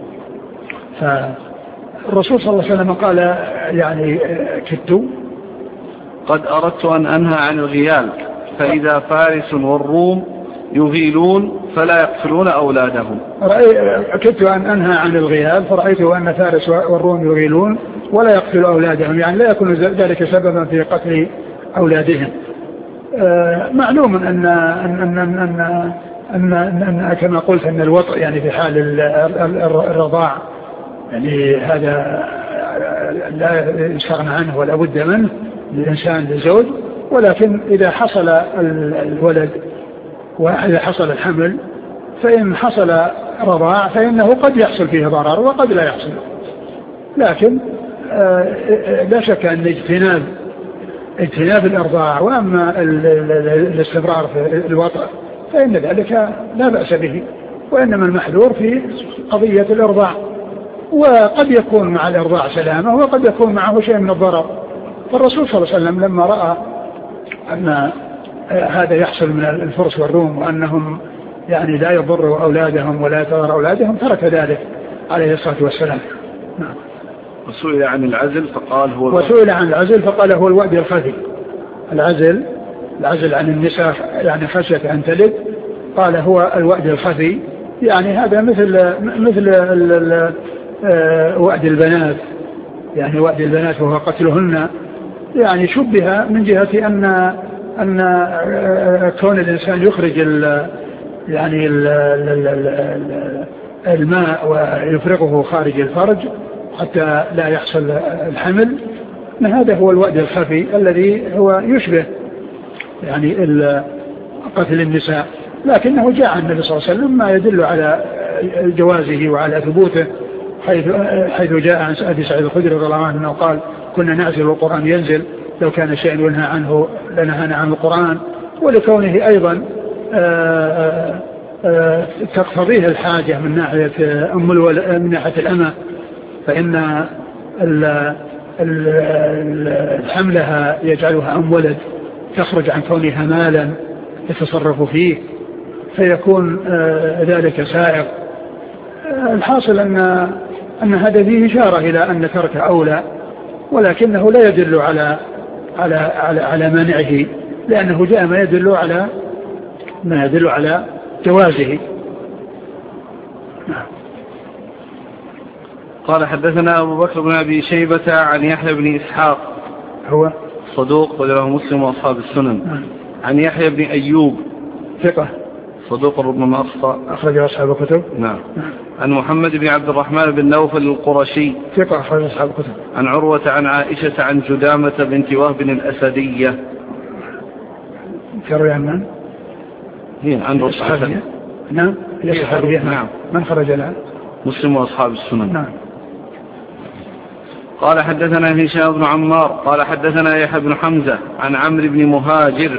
فالرسول صلى الله عليه وسلم قال يعني كدت قد أردت أن أنهى عن الغيال، فإذا فارس والروم يغيلون فلا يقتلون أولادهم. كدت أن أنهى عن الغيال فرأيت أن فارس والروم يغيلون ولا يقتلوا أولادهم، يعني لا يكون ذلك سببا في قتل أولادهم. معلوم أن أن أن أن أن, أن كما قلت أن الوطء يعني في حال الرضاع يعني هذا لا يستغنى عنه ولا بد منه للإنسان للزوج، ولكن إذا حصل الولد وإذا حصل الحمل فإن حصل رضاع فإنه قد يحصل فيه ضرر وقد لا يحصل، لكن لا شك أن اجتناب اجتناب الإرضاع وأما الاستمرار في الوطء فإن ذلك لا بأس به، وإنما المحذور في قضية الإرضاع، وقد يكون مع الإرضاع سلامة وقد يكون معه شيء من الضرر. فالرسول صلى الله عليه وسلم لما رأى أن هذا يحصل من الفرس والروم وأنهم يعني لا يضروا أولادهم ولا يضر أولادهم ترك ذلك عليه الصلاة والسلام. نعم. وسئل عن العزل فقال هو وسئل عن العزل فقال هو الوأد الخفي. العزل العزل عن النساء يعني خشية أن تلد، قال هو الوأد الخفي، يعني هذا مثل مثل وأد البنات، يعني وأد البنات وهو قتلهن، يعني شبه من جهة أن أن كون الإنسان يخرج ال يعني ال ال الماء ويفرغه خارج الفرج حتى لا يحصل الحمل، هذا هو الوأد الخفي الذي هو يشبه يعني قتل النساء، لكنه جاء عن النبي صلى الله عليه وسلم ما يدل على جوازه وعلى ثبوته، حيث حيث جاء عن أبي سعيد الخدري رضي الله عنه قال كنا نعزل والقرآن ينزل، لو كان شيء ينهى عنه لنهانا عن القرآن، ولكونه أيضا آآ آآ تقتضيه الحاجة من ناحية أم الولد من ناحية الأمة، فإن الحملها يجعلها أم ولد تخرج عن كونها مالا يتصرف فيه فيكون ذلك سائغ. الحاصل أن أن هذا فيه إشارة إلى أن ترك أولى، ولكنه لا يدل على على على على مانعه، لأنه جاء ما يدل على ما يدل على جوازه. قال حدثنا أبو بكر بن أبي شيبة عن يحيى بن إسحاق هو صدوق وله مسلم وأصحاب السنن، عن يحيى بن أيوب ثقة صدوق ربما أخطأ أخرج أصحاب الكتب. نعم. عن محمد بن عبد الرحمن بن نوفل القرشي ثقة أخرج أصحاب الكتب. عن عروة عن عائشة عن جدامة بنت وهب الأسدية تروي عن من؟ هي عن رسول نعم هي صحابية. نعم. من خرج لها؟ مسلم وأصحاب السنن. نعم. قال حدثنا هشام بن عمار قال حدثنا يحيى بن حمزة عن عمرو بن مهاجر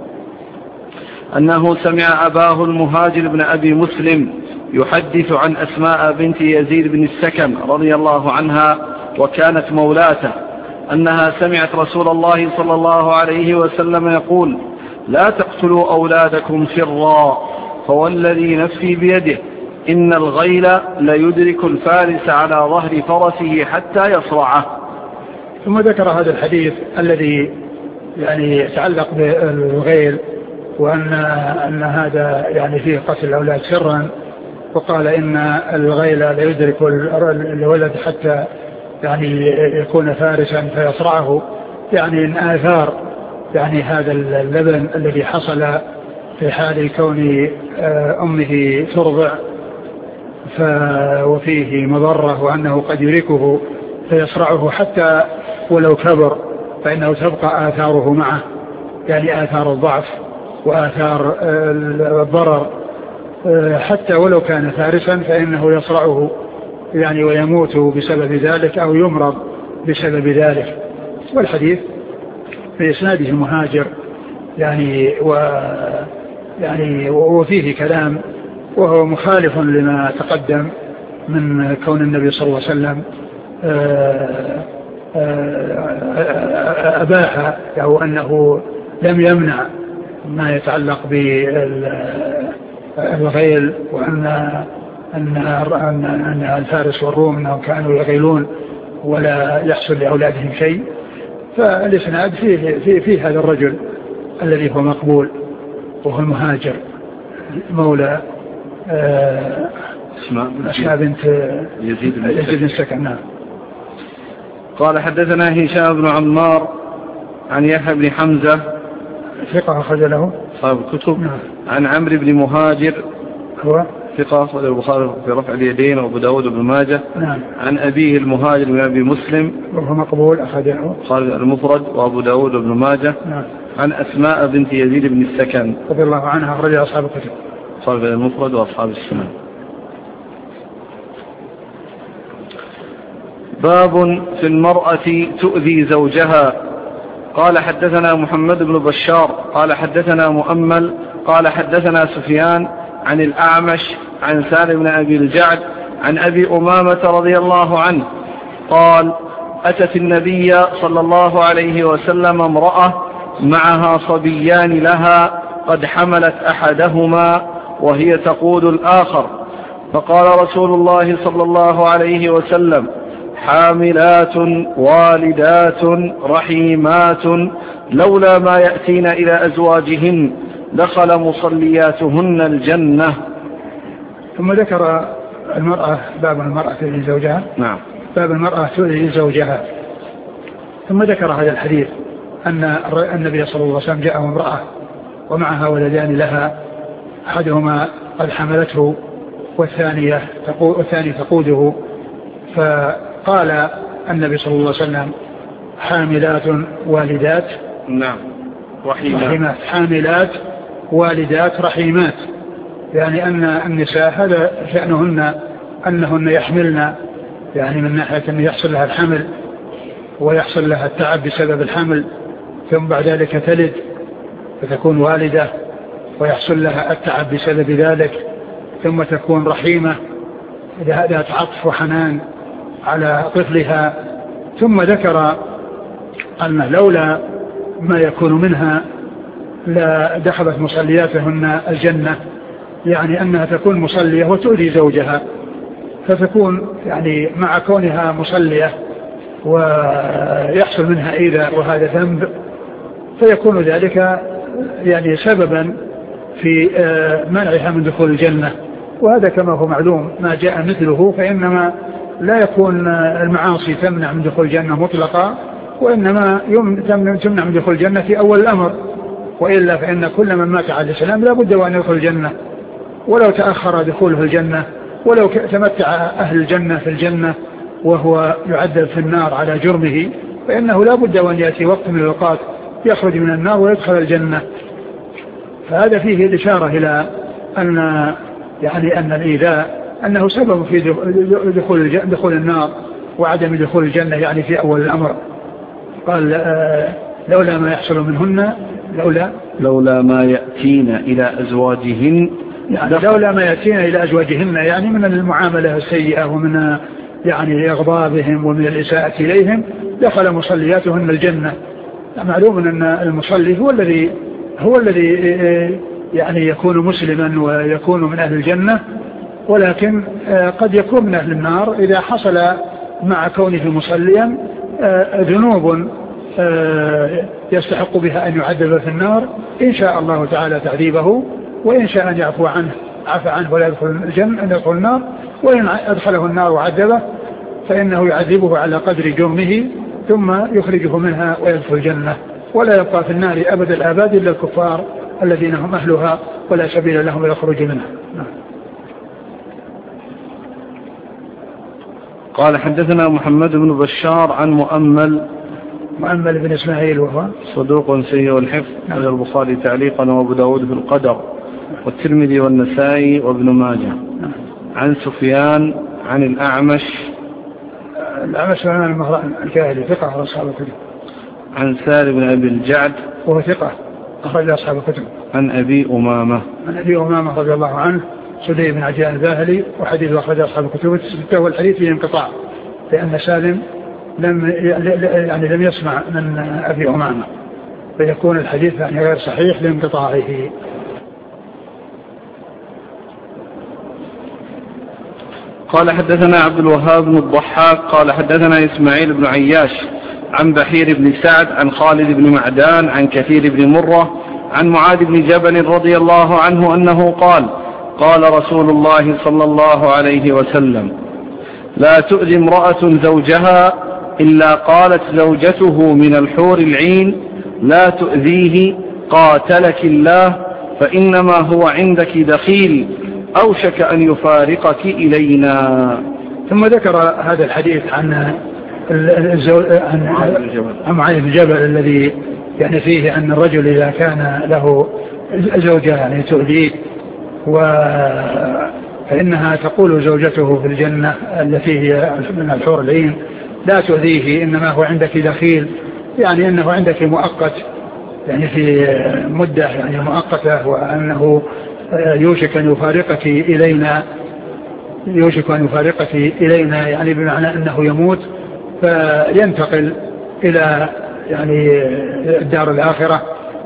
أنه سمع أباه المهاجر بن أبي مسلم يحدث عن أسماء بنت يزيد بن السكن رضي الله عنها وكانت مولاته أنها سمعت رسول الله صلى الله عليه وسلم يقول لا تقتلوا أولادكم سرا فوالذي نفسي بيده إن الغيل ليدرك الفارس على ظهر فرسه حتى يصرعه. ثم ذكر هذا الحديث الذي يعني يتعلق بالغيل وأن أن هذا يعني فيه قتل الأولاد سرا، وقال إن الغيل ليدرك الولد حتى يعني يكون فارسا فيصرعه، يعني إن آثار يعني هذا اللبن الذي حصل في حال كون أمه ترضع وفيه مضرة وأنه قد يركه فيصرعه حتى ولو كبر فإنه تبقى آثاره معه، يعني آثار الضعف وآثار الضرر، حتى ولو كان فارسا فإنه يصرعه يعني ويموت بسبب ذلك أو يمرض بسبب ذلك. والحديث في إسناده المهاجر يعني و يعني وفيه كلام، وهو مخالف لما تقدم من كون النبي صلى الله عليه وسلم أباح أو أنه لم يمنع ما يتعلق بالغيل، وأن أن أن الفارس والروم أنهم كانوا يغيلون ولا يحصل لأولادهم شيء. فالإسناد فيه, فيه, فيه هذا الرجل الذي هو مقبول، وهو المهاجر مولى أسماء بنت يزيد بن السكن. نعم. قال حدثنا هشام بن عمار عن يحيى بن حمزة ثقة أخرج له صاحب الكتب. نعم. عن عمرو بن مهاجر هو ثقة أخرج البخاري في رفع اليدين وأبو داود بن ماجه. نعم. عن أبيه المهاجر بن أبي مسلم وهو مقبول أخرجه البخاري المفرد وأبو داود بن ماجه. نعم. عن أسماء بنت يزيد بن السكن رضي الله عنها أخرج أصحاب الكتب صاحب المفرد وأصحاب السنن. باب في المرأة تؤذي زوجها. قال حدثنا محمد بن بشار قال حدثنا مؤمل قال حدثنا سفيان عن الأعمش عن سالم بن أبي الجعد عن أبي أمامة رضي الله عنه قال أتت النبي صلى الله عليه وسلم امرأة معها صبيان لها قد حملت أحدهما وهي تقود الآخر، فقال رسول الله صلى الله عليه وسلم حاملات والدات رحيمات لولا ما يأتين إلى أزواجهن دخل مصلياتهن الجنة. ثم ذكر المرأة باب المرأة تؤذي زوجها. نعم. باب المرأة تؤذي زوجها. ثم ذكر هذا الحديث أن النبي صلى الله عليه وسلم جاءه امرأة ومعها ولدان لها أحدهما قد حملته والثانية والثاني تقوده، فقال النبي صلى الله عليه وسلم حاملات والدات. نعم. رحيمات. رحيمات. حاملات والدات رحيمات، يعني أن النساء هذا شأنهن أنهن يحملن، يعني من ناحية أن يحصل لها الحمل ويحصل لها التعب بسبب الحمل، ثم بعد ذلك تلد فتكون والدة ويحصل لها التعب بسبب ذلك، ثم تكون رحيمة ذات عطف وحنان على طفلها. ثم ذكر أن لولا ما يكون منها لا دخلت مصلياتهن الجنة، يعني أنها تكون مصلية وتؤذي زوجها، فتكون يعني مع كونها مصلية ويحصل منها إيذاء وهذا ذنب، فيكون ذلك يعني سببا في منعها من دخول الجنة. وهذا كما هو معلوم ما جاء مثله، فإنما لا يكون المعاصي تمنع من دخول الجنة مطلقا، وإنما تمنع من دخول الجنة في أول الأمر، وإلا فإن كل من مات على الإسلام لا بد وأن يدخل الجنة، ولو تأخر دخوله الجنة، ولو تمتع أهل الجنة في الجنة وهو يعذب في النار على جرمه، فإنه لا بد وأن يأتي وقت من الأوقات يخرج من النار ويدخل الجنة. فهذا فيه الإشارة إلى أن يعني أن الإيذاء أنه سبب في دخول دخول النار وعدم دخول الجنة، يعني في أول الأمر. قال آه لولا ما يحصل منهن لولا لولا ما يأتين إلى أزواجهن، يعني لولا ما يأتين إلى أزواجهن، يعني من المعاملة السيئة ومن يعني إغضابهم ومن الإساءة إليهم دخل مصلياتهن الجنة. معلوم أن المصلي هو الذي هو الذي يعني يكون مسلما ويكون من أهل الجنة، ولكن قد يكون من أهل النار إذا حصل مع كونه مصليا ذنوب يستحق بها أن يعذب في النار، إن شاء الله تعالى تعذيبه، وإن شاء أن يعفو عنه عفى عنه ولا يدخل الجنة أن يدخل النار، وإن أدخله النار وعذبه فإنه يعذبه على قدر جرمه ثم يخرجه منها ويدخل الجنة، ولا يبقى في النار أبد الآباد إلا الكفار الذين هم أهلها ولا سبيل لهم إلى الخروج منها. قال حدثنا محمد بن بشار عن مؤمل مؤمل بن إسماعيل وهو صدوق سيء الحفظ. نعم. البخاري تعليقا وأبو داود في القدر والترمذي والنسائي وابن ماجه. نعم. عن سفيان عن الأعمش. الأعمش سفيان الكاهلي ثقة أصحاب الكتب. عن سالم بن أبي الجعد وهو ثقة أخرج أصحاب الكتب. عن أبي أمامة. عن أبي أمامة رضي الله عنه سدي بن عجلان الباهلي وحديث أخرج أصحاب الكتب الستة والحديث فيه انقطاع لأن سالم لم يعني لم يسمع من أبي أمامة فيكون الحديث يعني غير صحيح لانقطاعه. قال حدثنا عبد الوهاب بن الضحاك قال حدثنا إسماعيل بن عياش عن بحير بن سعد عن خالد بن معدان عن كثير بن مرة عن معاذ بن جبل رضي الله عنه أنه قال قال رسول الله صلى الله عليه وسلم لا تؤذي امرأة زوجها إلا قالت زوجته من الحور العين لا تؤذيه قاتلك الله فإنما هو عندك دخيل أوشك أن يفارقك إلينا. ثم ذكر هذا الحديث عن عن معاذ بن جبل الذي يعني فيه أن الرجل إذا كان له زوجة يعني تؤذيه فإنها تقول زوجته في الجنة التي هي من الحور العين لا تؤذيه إنما هو عندك دخيل يعني أنه عندك مؤقت يعني في مدة يعني مؤقتة وأنه يوشك أن يفارقك إلينا يوشك أن يفارقك إلينا يعني بمعنى أنه يموت فينتقل إلى يعني الدار الآخرة.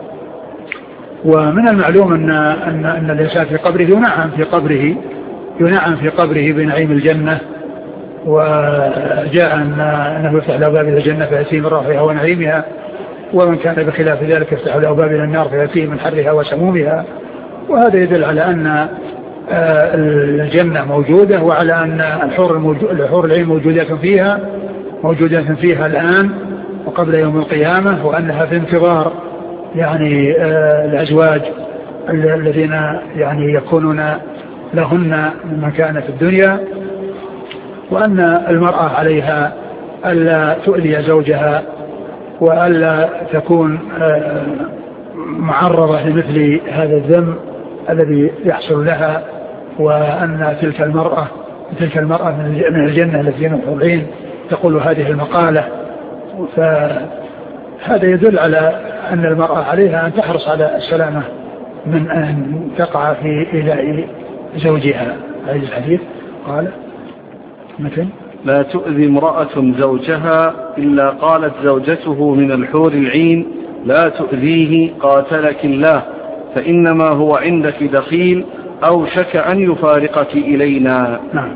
ومن المعلوم أن, أن, أن الإنسان في قبره ينعم في قبره ينعم في قبره بنعيم الجنة وجاء أنه يفتح له باب إلى الجنة فيأتيه من روحها ونعيمها ومن كان بخلاف ذلك يفتح له باب إلى النار فيأتيه من حرها وسمومها. وهذا يدل على أن الجنة موجودة وعلى أن الحور, الحور العين موجودات فيها موجودات فيها الآن وقبل يوم القيامة وأنها في انتظار يعني الأزواج الذين يعني يكونون لهن من كان في الدنيا وأن المرأة عليها ألا تؤذي زوجها وألا تكون معرضة لمثل هذا الذنب الذي يحصل لها وأن تلك المرأة تلك المرأة من الجنة التي نحضرين تقول هذه المقالة. فهذا يدل على أن المرأة عليها أن تحرص على السلامة من أن تقع في إيذاء زوجها. هذا الحديث قال مثل لا تؤذي امرأة زوجها إلا قالت زوجته من الحور العين لا تؤذيه قاتلك الله فإنما هو عندك دخيل أوشك أن يفارقك إلينا. نعم.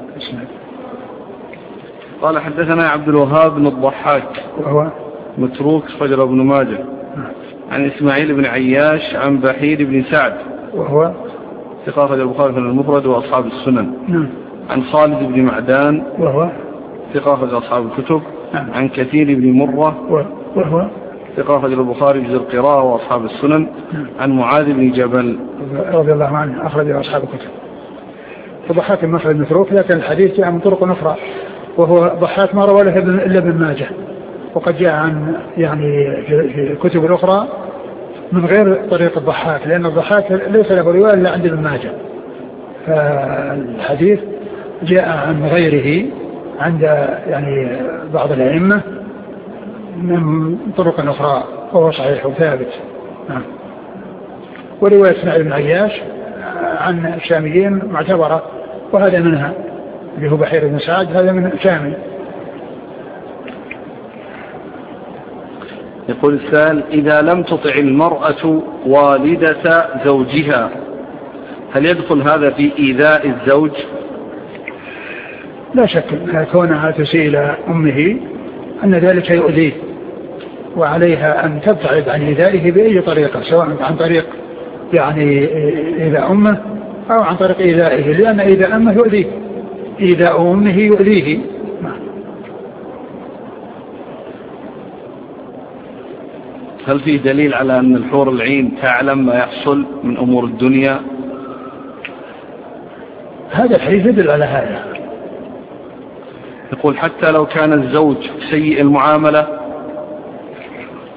قال حدثنا عبد الوهاب بن الضحاك وهو متروك فجر ابن ماجه. نعم. عن إسماعيل بن عياش عن بحير بن سعد وهو ثقة البخاري في المفرد وأصحاب السنن. نعم. عن خالد بن معدان وهو ثقة أصحاب الكتب. نعم. عن كثير بن مرة وهو ثقة البخاري في القراءة وأصحاب السنن. نعم. عن معاذ بن جبل رضي الله عنه أخرج أصحاب الكتب. فضحاك المخرج متروك لكن الحديث جاء من طرق أخرى وهو ضحاك ما روى له إلا ابن ماجه وقد جاء عن يعني في الكتب الأخرى من غير طريق الضحاك لأن الضحاك ليس له رواية إلا عند ابن ماجه. فالحديث جاء عن غيره عند يعني بعض الأئمة من طرق أخرى وهو صحيح وثابت. نعم. ورواية إسماعيل بن عياش عن الشاميين معتبرة وهذا منها اللي هو بحير بن سعد هذا من الشامي. يقول السائل إذا لم تطع المرأة والدة زوجها هل يدخل هذا في إيذاء الزوج؟ لا شك كونها تسيء إلى أمه أن ذلك يؤذيه وعليها أن تبتعد عن إيذائه بأي طريقة سواء عن طريق يعني إيذاء أمه أو عن طريق إيذائه لأن إيذاء أمه يؤذيه إيذاء أمه يؤذيه. هل فيه دليل على أن الحور العين تعلم ما يحصل من أمور الدنيا؟ هذا الحديث يدل على هذا. يقول حتى لو كان الزوج سيء المعاملة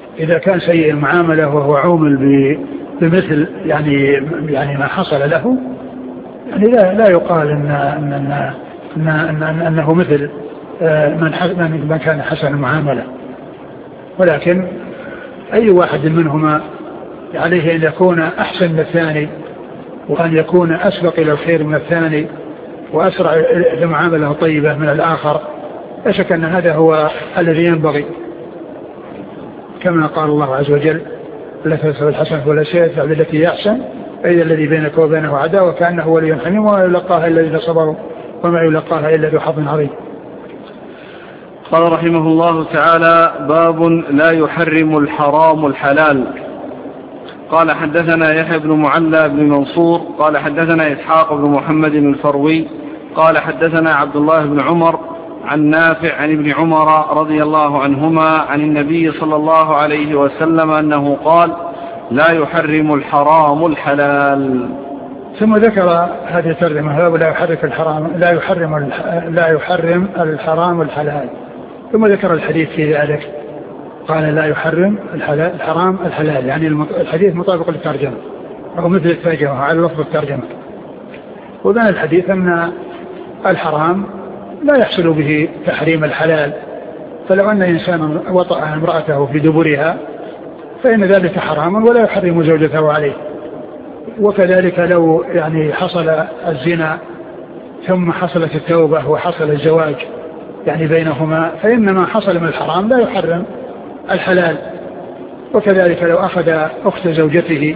إذا كان سيء المعاملة وهو عومل بمثل يعني يعني ما حصل له، يعني لا لا يقال إن إن إن إن إن أنه مثل من من كان حسن المعاملة، ولكن أي واحد منهما عليه أن يكون أحسن من الثاني، وأن يكون أسبق إلى الخير من الثاني، وأسرع لمعاملة طيبة من الآخر. لا شك أن هذا هو الذي ينبغي، كما قال الله عز وجل: لا تستوي الحسنة ولا السيئة ادفع بالتي هي أحسن فإذا الذي بينك وبينه عداوة كأنه ولي حميم وما يلقاها إلا الذين صبروا وما يلقاها إلا ذو حظ عظيم. قال رحمه الله تعالى: باب لا يحرم الحرام الحلال. قال حدثنا يحيى بن معلى بن منصور قال حدثنا إسحاق بن محمد الفروي قال حدثنا عبد الله بن عمر عن نافع عن ابن عمر رضي الله عنهما عن النبي صلى الله عليه وسلم أنه قال: لا يحرم الحرام الحلال. ثم ذكر هذه الترجمة: باب لا يحرم الحرام لا يحرم لا يحرم الحرام الحلال. ثم ذكر الحديث في ذلك، قال: لا يحرم الحلال الحرام الحلال، يعني الحديث مطابق للترجمة أو مثل الترجمة على لفظ الترجمة. وبين الحديث أن الحرام لا يحصل به تحريم الحلال، فلو أن إنسانا وطأ امرأته في دبرها فإن ذلك حرام ولا يحرم زوجته عليه. وكذلك لو يعني حصل الزنا ثم حصلت التوبة وحصل الزواج يعني بينهما، فإن ما حصل من الحرام لا يحرم الحلال. وكذلك لو أخذ أخت زوجته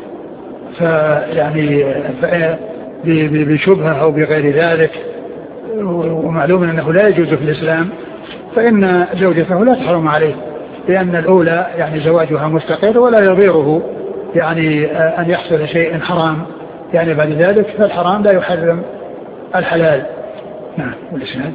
فيعني بشبهة أو بغير ذلك، ومعلوم أنه لا يجوز في الإسلام، فإن زوجته لا تحرم عليه، لأن الأولى يعني زواجها مستقر ولا يضيره يعني أن يحصل شيء حرام يعني بعد ذلك، فالحرام لا يحرم الحلال. نعم. والإسناد: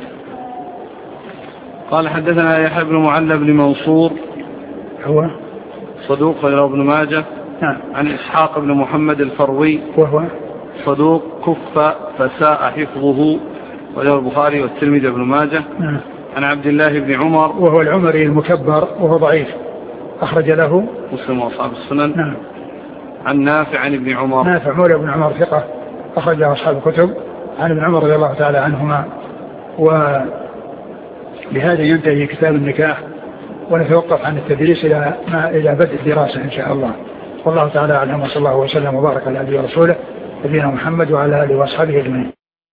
قال حدثنا يحيى بن معلى بن منصور هو صدوق غير ابن ماجه. نعم. عن إسحاق بن محمد الفروي وهو صدوق كف فساء حفظه وله البخاري والترمذي وابن ماجه. نعم. عن عبد الله بن عمر وهو العمري المكبر وهو ضعيف، أخرج له مسلم وأصحاب السنن. نعم. عن نافع عن ابن عمر نافع مولى ابن عمر ثقة، أخرج له أصحاب الكتب، عن ابن عمر رضي الله تعالى عنهما. وبهذا ينتهي كتاب النكاح، ونتوقف عن التدريس إلى ما إلى بدء الدراسة إن شاء الله. والله تعالى أعلم، وصلى الله وسلم وبارك على عبده ورسوله نبينا محمد وعلى آله وأصحابه أجمعين.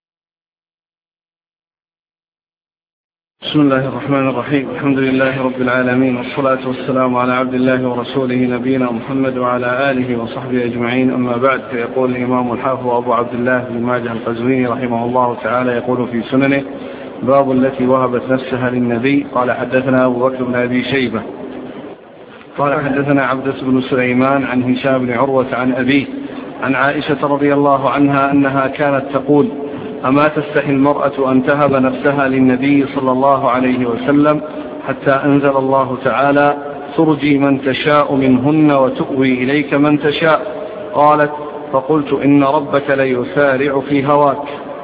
بسم الله الرحمن الرحيم. الحمد لله رب العالمين، والصلاة والسلام على عبد الله ورسوله نبينا محمد وعلى آله وصحبه أجمعين. أما بعد، فيقول الإمام الحافظ أبو عبد الله بن ماجه القزويني رحمه الله تعالى يقول في سننه: باب التي وهبت نفسها للنبي. قال حدثنا أبو بكر بن أبي شيبة قال حدثنا عبدة بن سليمان عن هشام بن عروة عن أبيه عن عائشة رضي الله عنها أنها كانت تقول: أما تستحي المرأة أن تهب نفسها للنبي صلى الله عليه وسلم حتى أنزل الله تعالى: ترجي من تشاء منهن وتؤوي إليك من تشاء. قالت: فقلت: إن ربك ليسارع في هواك.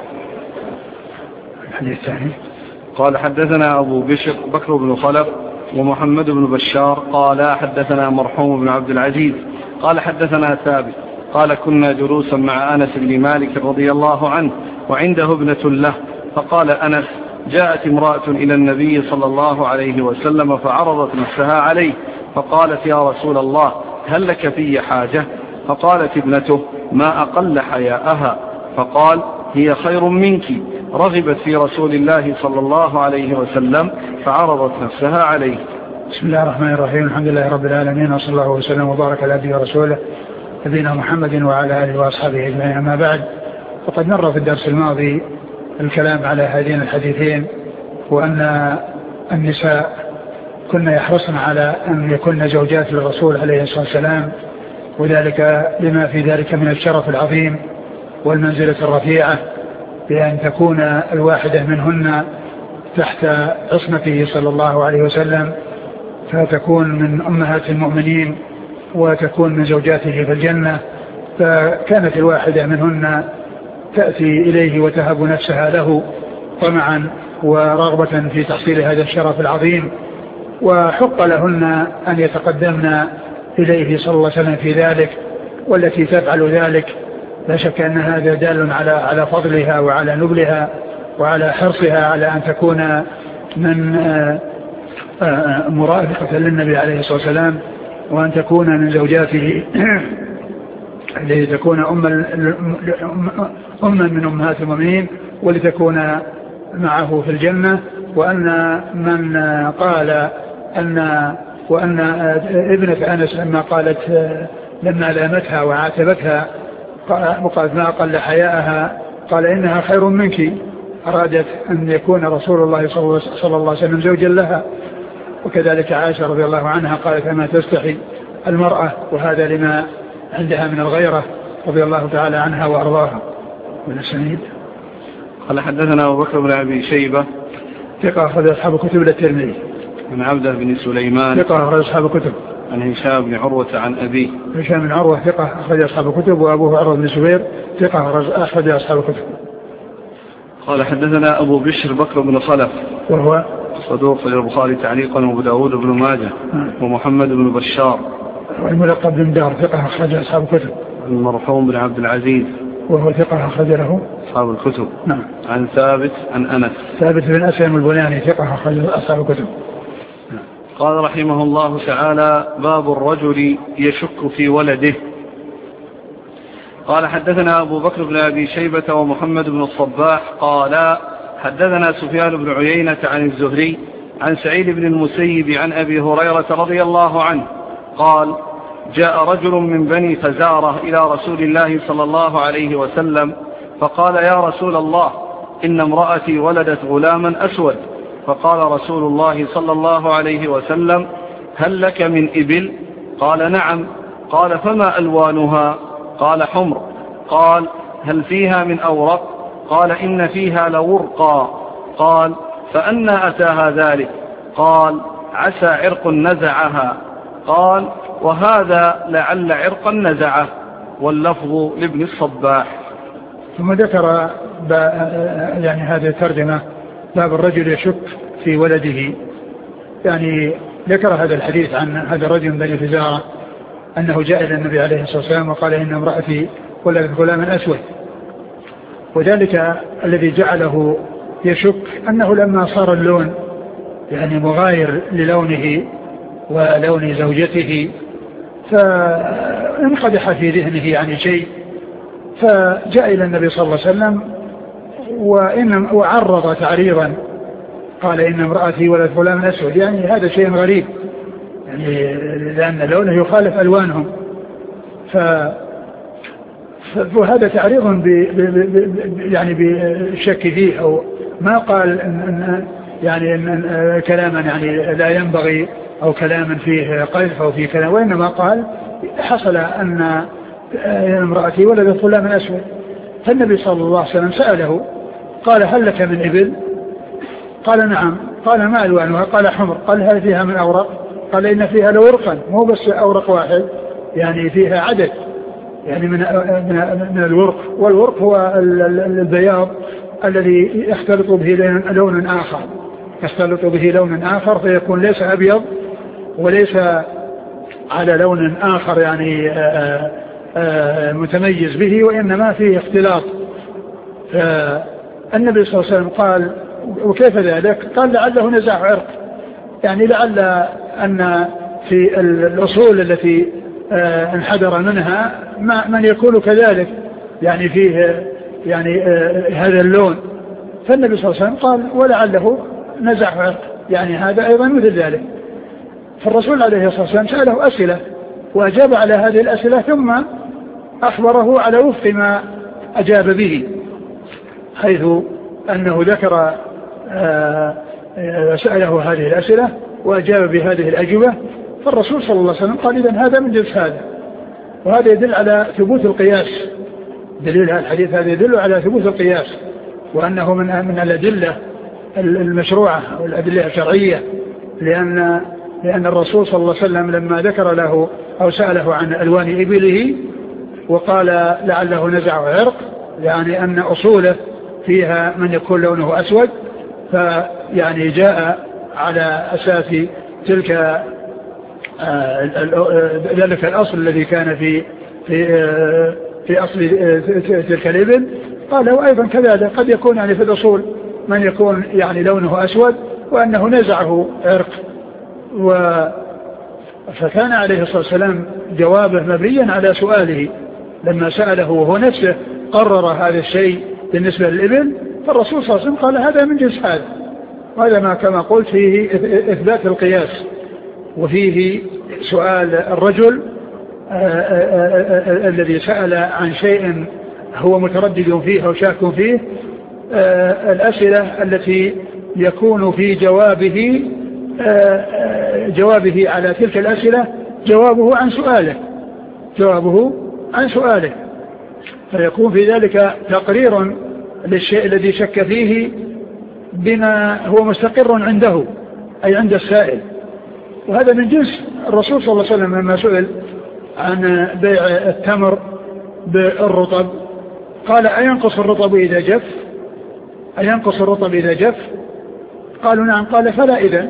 الحديث الثاني: قال حدثنا أبو بشر بكر بن خلف ومحمد بن بشار قال حدثنا مرحوم بن عبد العزيز قال حدثنا ثابت قال: كنا جلوسا مع أنس بن مالك رضي الله عنه وعنده ابنة له، فقال أنس: جاءت امرأة إلى النبي صلى الله عليه وسلم فعرضت نفسها عليه، فقالت: يا رسول الله، هل لك في حاجة؟ فقالت ابنته: ما أقل حياءها. فقال: هي خير منك، رغبت في رسول الله صلى الله عليه وسلم فعرضت نفسها عليه. بسم الله الرحمن الرحيم. الحمد لله رب العالمين، وصلى الله وسلم وبارك على عبده ورسوله نبينا محمد وعلى آله وأصحابه أجمعين. أما بعد، وقد مر في الدرس الماضي الكلام على هذين الحديثين، وأن النساء كنا يحرصن على أن يكون زوجات للرسول عليه الصلاة والسلام، وذلك لما في ذلك من الشرف العظيم والمنزلة الرفيعة، بأن تكون الواحدة منهن تحت عصمته صلى الله عليه وسلم، فتكون من أمهات المؤمنين وتكون من زوجاته في الجنة. فكانت الواحدة منهن تأتي إليه وتهب نفسها له طمعا ورغبة في تحصيل هذا الشرف العظيم، وحق لهن أن يتقدمن إليه صلى الله عليه وسلم في ذلك، والتي تفعل ذلك لا شك أن هذا دال على على فضلها وعلى نبلها وعلى حرصها على أن تكون من مرافقة للنبي عليه الصلاة والسلام، وأن تكون من زوجاته لتكون أما من أمهات المؤمنين ولتكون معه في الجنة. وأن من قال أن وأن ابنة أنس لما قالت لما لامتها وعاتبتها وقالت ما أقل حياءها قال إنها خير منك، أرادت أن يكون رسول الله صلى الله عليه وسلم زوجا لها. وكذلك عائشة رضي الله عنها قالت أما تستحي المرأة، وهذا لما عندها من الغيرة رضي الله تعالى عنها وأرضاها. من السنيد قال حدثنا أبو بكر بن أبي شيبة ثقة أخرج أصحاب كتب الترمذي. عن عبده بن سليمان ثقة أخرج أصحاب كتب. عن هشام بن عروة عن أبيه. هشام بن عروة ثقة أخرج أصحاب كتب، وأبوه عروة بن الزبير ثقة أخرج أصحاب كتب. قال حدثنا أبو بشر بكر بن خلف وهو صدوق للبخاري تعليقا وأبو داود بن ماجه ومحمد بن بشار والملقب بن دار ثقة أخرج أصحاب كتب. المرحوم بن عبد العزيز وهو ثقة أخرج له أصحاب الكتب. نعم. عن ثابت عن أنس ثابت بن أسلم البناني ثقة أخرج أصحاب الكتب. قال رحمه الله تعالى باب الرجل يشك في ولده. قال حدثنا أبو بكر بن أبي شيبة ومحمد بن الصباح قال حدثنا سفيان بن عيينة عن الزهري عن سعيد بن المسيب عن أبي هريرة رضي الله عنه قال جاء رجل من بني فزارة إلى رسول الله صلى الله عليه وسلم فقال يا رسول الله إن امرأتي ولدت غلاما أسود. فقال رسول الله صلى الله عليه وسلم هل لك من إبل؟ قال نعم. قال فما ألوانها؟ قال حمر. قال هل فيها من أورق؟ قال إن فيها لورقا. قال فأنا أتاها ذلك؟ قال عسى عرق نزعها. قال وهذا لعل عرقا نزعه. واللفظ لابن الصباح. ثم ذكر يعني هذه الترجمة باب الرجل يشك في ولده. يعني ذكر هذا الحديث عن هذا الرجل من بني فزارة أنه جاء إلى النبي عليه الصلاة والسلام وقال إن امرأتي ولدت غلاما أسود، وذلك الذي جعله يشك أنه لما صار اللون يعني مغاير للونه ولون زوجته فانقدح في ذهنه يعني شيء، فجاء إلى النبي صلى الله عليه وسلم وإن وعرض تعريضا قال إن امرأتي ولدت غلاما أسود، يعني هذا شيء غريب يعني لأن لونه يخالف ألوانهم، ف فهذا تعريض ب... ب... ب... يعني بالشك فيه، أو ما قال إن... إن يعني إن كلاما يعني لا ينبغي أو كلاما فيه قذف أو فيه كلام، وإنما قال حصل أن امرأتي ولدت غلاما أسود. فالنبي صلى الله عليه وسلم سأله قال هل لك من إبل؟ قال نعم. قال ما ألوانها؟ قال حمر. قال هل فيها من أورق؟ قال إن فيها لورقا، مو بس أورق واحد، يعني فيها عدد يعني من من الورق، والورق هو البياض الذي يختلط به لون آخر، يختلط به لون آخر فيكون ليس أبيض وليس على لون آخر يعني آآ آآ متميز به، وإنما فيه اختلاط. النبي صلى الله عليه وسلم قال وكيف ذلك؟ قال لعله نزع عرق، يعني لعل أن في الأصول التي انحدر منها من يكون كذلك يعني فيه يعني هذا اللون. فالنبي صلى الله عليه وسلم قال ولعله نزع عرق، يعني هذا أيضا مثل ذلك. فالرسول عليه الصلاة والسلام سأله أسئلة وأجاب على هذه الأسئلة ثم أخبره على وفق ما أجاب به، حيث أنه ذكر سأله هذه الأسئلة وأجاب بهذه الأجوبة. فالرسول صلى الله عليه وسلم قال إذن هذا من جنس هذا، وهذا يدل على ثبوت القياس. دليل هذا الحديث هذا يدل على ثبوت القياس، وأنه من من الأدلة المشروعة والأدلة الشرعية، لأن لأن الرسول صلى الله عليه وسلم لما ذكر له أو سأله عن ألوان إبله وقال لعله نزع عرق، يعني أن أصوله فيها من يكون لونه أسود، فيعني جاء على أساس تلك ذلك الأصل الذي كان في في في أصل تلك الإبل. قال وأيضا كذلك قد يكون يعني في الأصول من يكون يعني لونه أسود وأنه نزعه عرق. و فكان عليه الصلاة والسلام جوابه مبنيا على سؤاله لما سأله وهو نفسه قرر هذا الشيء بالنسبة للإبل. فالرسول صلى الله عليه وسلم قال هذا من جنس هذا. وهذا ما كما قلت فيه إثبات القياس وفيه سؤال الرجل الذي سأل عن شيء هو متردد فيه أو شاك فيه الأسئلة التي يكون في جوابه جوابه على تلك الأسئلة جوابه عن سؤاله جوابه عن سؤاله فيكون في ذلك تقرير للشيء الذي شك فيه بما هو مستقر عنده أي عند السائل. وهذا من جنس الرسول صلى الله عليه وسلم لما سئل عن بيع التمر بالرطب قال أينقص الرطب إذا جف أينقص الرطب إذا جف قالوا نعم. قال فلا إذا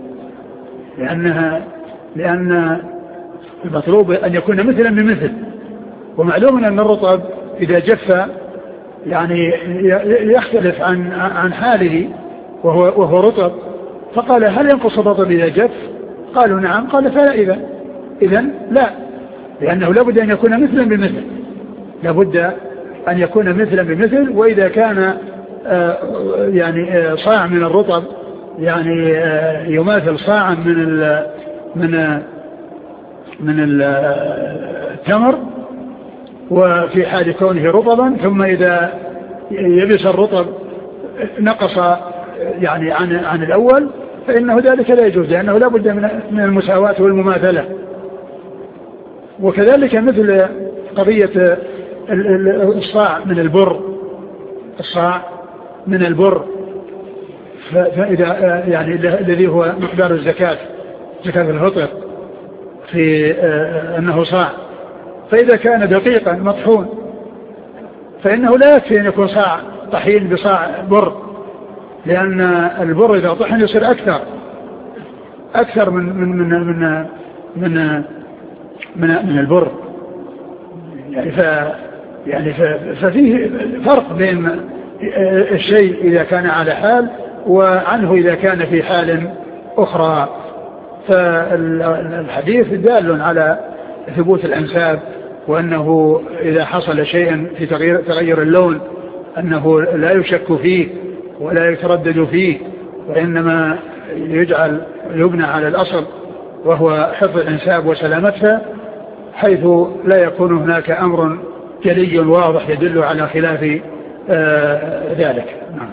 لأنها لأن المطلوب أن يكون مثلا بمثل. ومعلوم أن الرطب إذا جف يعني يختلف عن عن حاله وهو وهو رطب. فقال هل ينقص الرطب إذا جف؟ قالوا نعم. قال فلا إذا إذن لا لأنه لابد أن يكون مثلا بمثل لابد أن يكون مثلا بمثل. وإذا كان آه يعني آه صاع من الرطب يعني آه يماثل صاعا من ال من من التمر وفي حال كونه رطبا ثم إذا يبس الرطب نقص يعني عن عن الأول فإنه ذلك لا يجوز لأنه لا بد من المساواة والمماثلة. وكذلك مثل قضية الصاع من البر الصاع من البر فإذا يعني الذي هو مقدار الزكاة زكاة الفطر في أنه صاع. فإذا كان دقيقا مطحون فإنه لا يكفي أن يكون صاع طحين بصاع بر لأن البر إذا طحن يصير أكثر أكثر من من من من من, من, من البر يعني ف يعني ففيه فرق بين الشيء إذا كان على حال وعنه إذا كان في حال أخرى. فالحديث دال على ثبوت الأنساب وأنه إذا حصل شيء في تغيير, تغير اللون أنه لا يشك فيه ولا يتردد فيه وإنما يجعل يبنى على الأصل وهو حفظ الأنساب وسلامتها حيث لا يكون هناك أمر جلي واضح يدل على خلاف آه ذلك. نعم.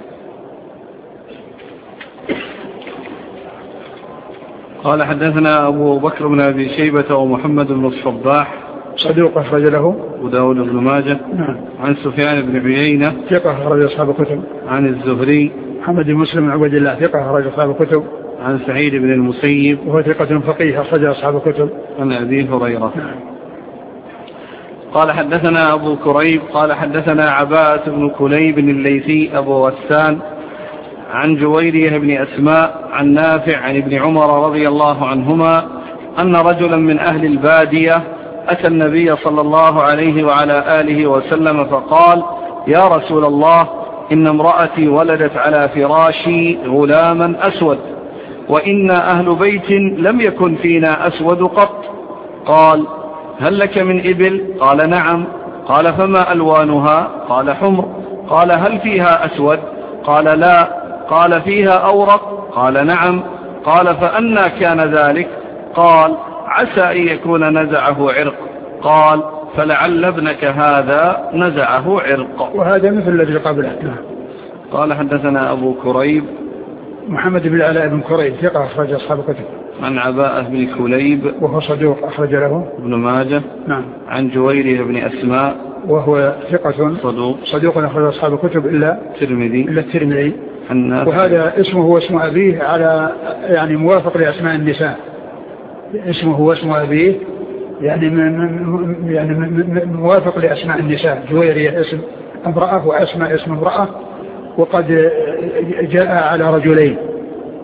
قال حدثنا أبو بكر بن أبي شيبة ومحمد بن الصباح صدوق أخرج له أبو داود بن ماجه. نعم. عن سفيان بن عيينة ثقة أخرج أصحاب الكتب. عن الزهري محمد بن مسلم بن عبد الله ثقة أخرج أصحاب الكتب. عن سعيد بن المسيب وهو ثقة فقيه أخرج أصحاب الكتب. عن أبي هريرة. نعم. قال حدثنا أبو كريب قال حدثنا عباس بن كليب الليثي أبو غسان عن جويرية بن أسماء عن نافع عن ابن عمر رضي الله عنهما أن رجلا من أهل البادية أتى النبي صلى الله عليه وعلى آله وسلم فقال يا رسول الله إن امرأتي ولدت على فراشي غلاما أسود وإنا أهل بيت لم يكن فينا أسود قط. قال هل لك من إبل؟ قال نعم. قال فما ألوانها؟ قال حمر. قال هل فيها أسود؟ قال لا. قال فيها أورق؟ قال نعم. قال فأنا كان ذلك؟ قال عسى أن يكون نزعه عرق. قال فلعل ابنك هذا نزعه عرق. وهذا مثل الذي قبله. قال حدثنا أبو كريب محمد بن العلاء بن كريب ثقة أخرج أصحاب الكتب. عن عباءة بن كليب وهو صدوق أخرج له ابن ماجه. نعم. عن جويرية بن أسماء وهو ثقة صدوق صدوق أخرج أصحاب الكتب إلا الترمذي إلا الترمذي. وهذا اسمه هو اسم أبيه على يعني موافق لأسماء النساء. اسمه هو اسم أبيه يعني من يعني من موافق لأسماء النساء. جويرية اسم امرأة وأسماء اسم امرأة وقد جاء على رجلين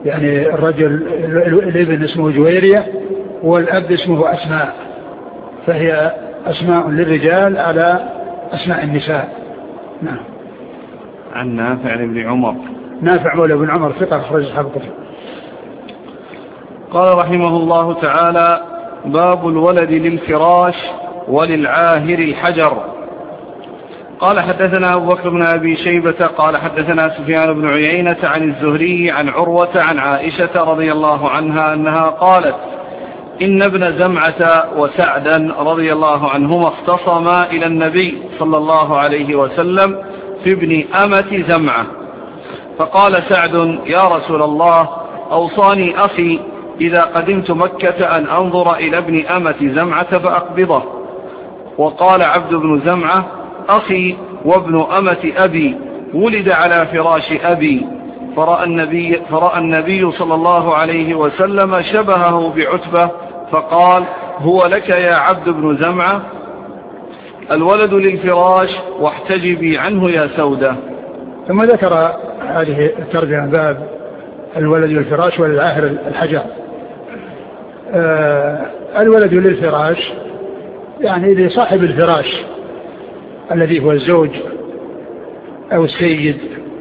يعني الرجل الابن اسمه جويرية والأب اسمه أسماء، فهي أسماء للرجال على أسماء النساء. نعم. عن نافع بن عمر. نافع مولى بن عمر ثقة أخرج أصحاب الكتب. قال رحمه الله تعالى: باب الولد للفراش وللعاهر الحجر. قال حدثنا أبو بكر بن أبي شيبة قال حدثنا سفيان بن عيينة عن الزهري عن عروة عن عائشة رضي الله عنها أنها قالت: إن ابن زمعة وسعدا رضي الله عنهما اختصما إلى النبي صلى الله عليه وسلم في ابن أمة زمعة، فقال سعد: يا رسول الله، أوصاني أخي إذا قدمت مكة أن أنظر إلى ابن أمة زمعة فأقبضه. وقال عبد بن زمعة: أخي وابن أمة أبي ولد على فراش أبي. فرأى النبي, فرأى النبي صلى الله عليه وسلم شبهه بعتبة فقال: هو لك يا عبد بن زمعة، الولد للفراش واحتجبي عنه يا سودة. ثم ذكر هذه الترجمة باب الولد للفراش وللعاهر الحجر. آه الولد للفراش يعني لصاحب الفراش الذي هو الزوج أو السيد،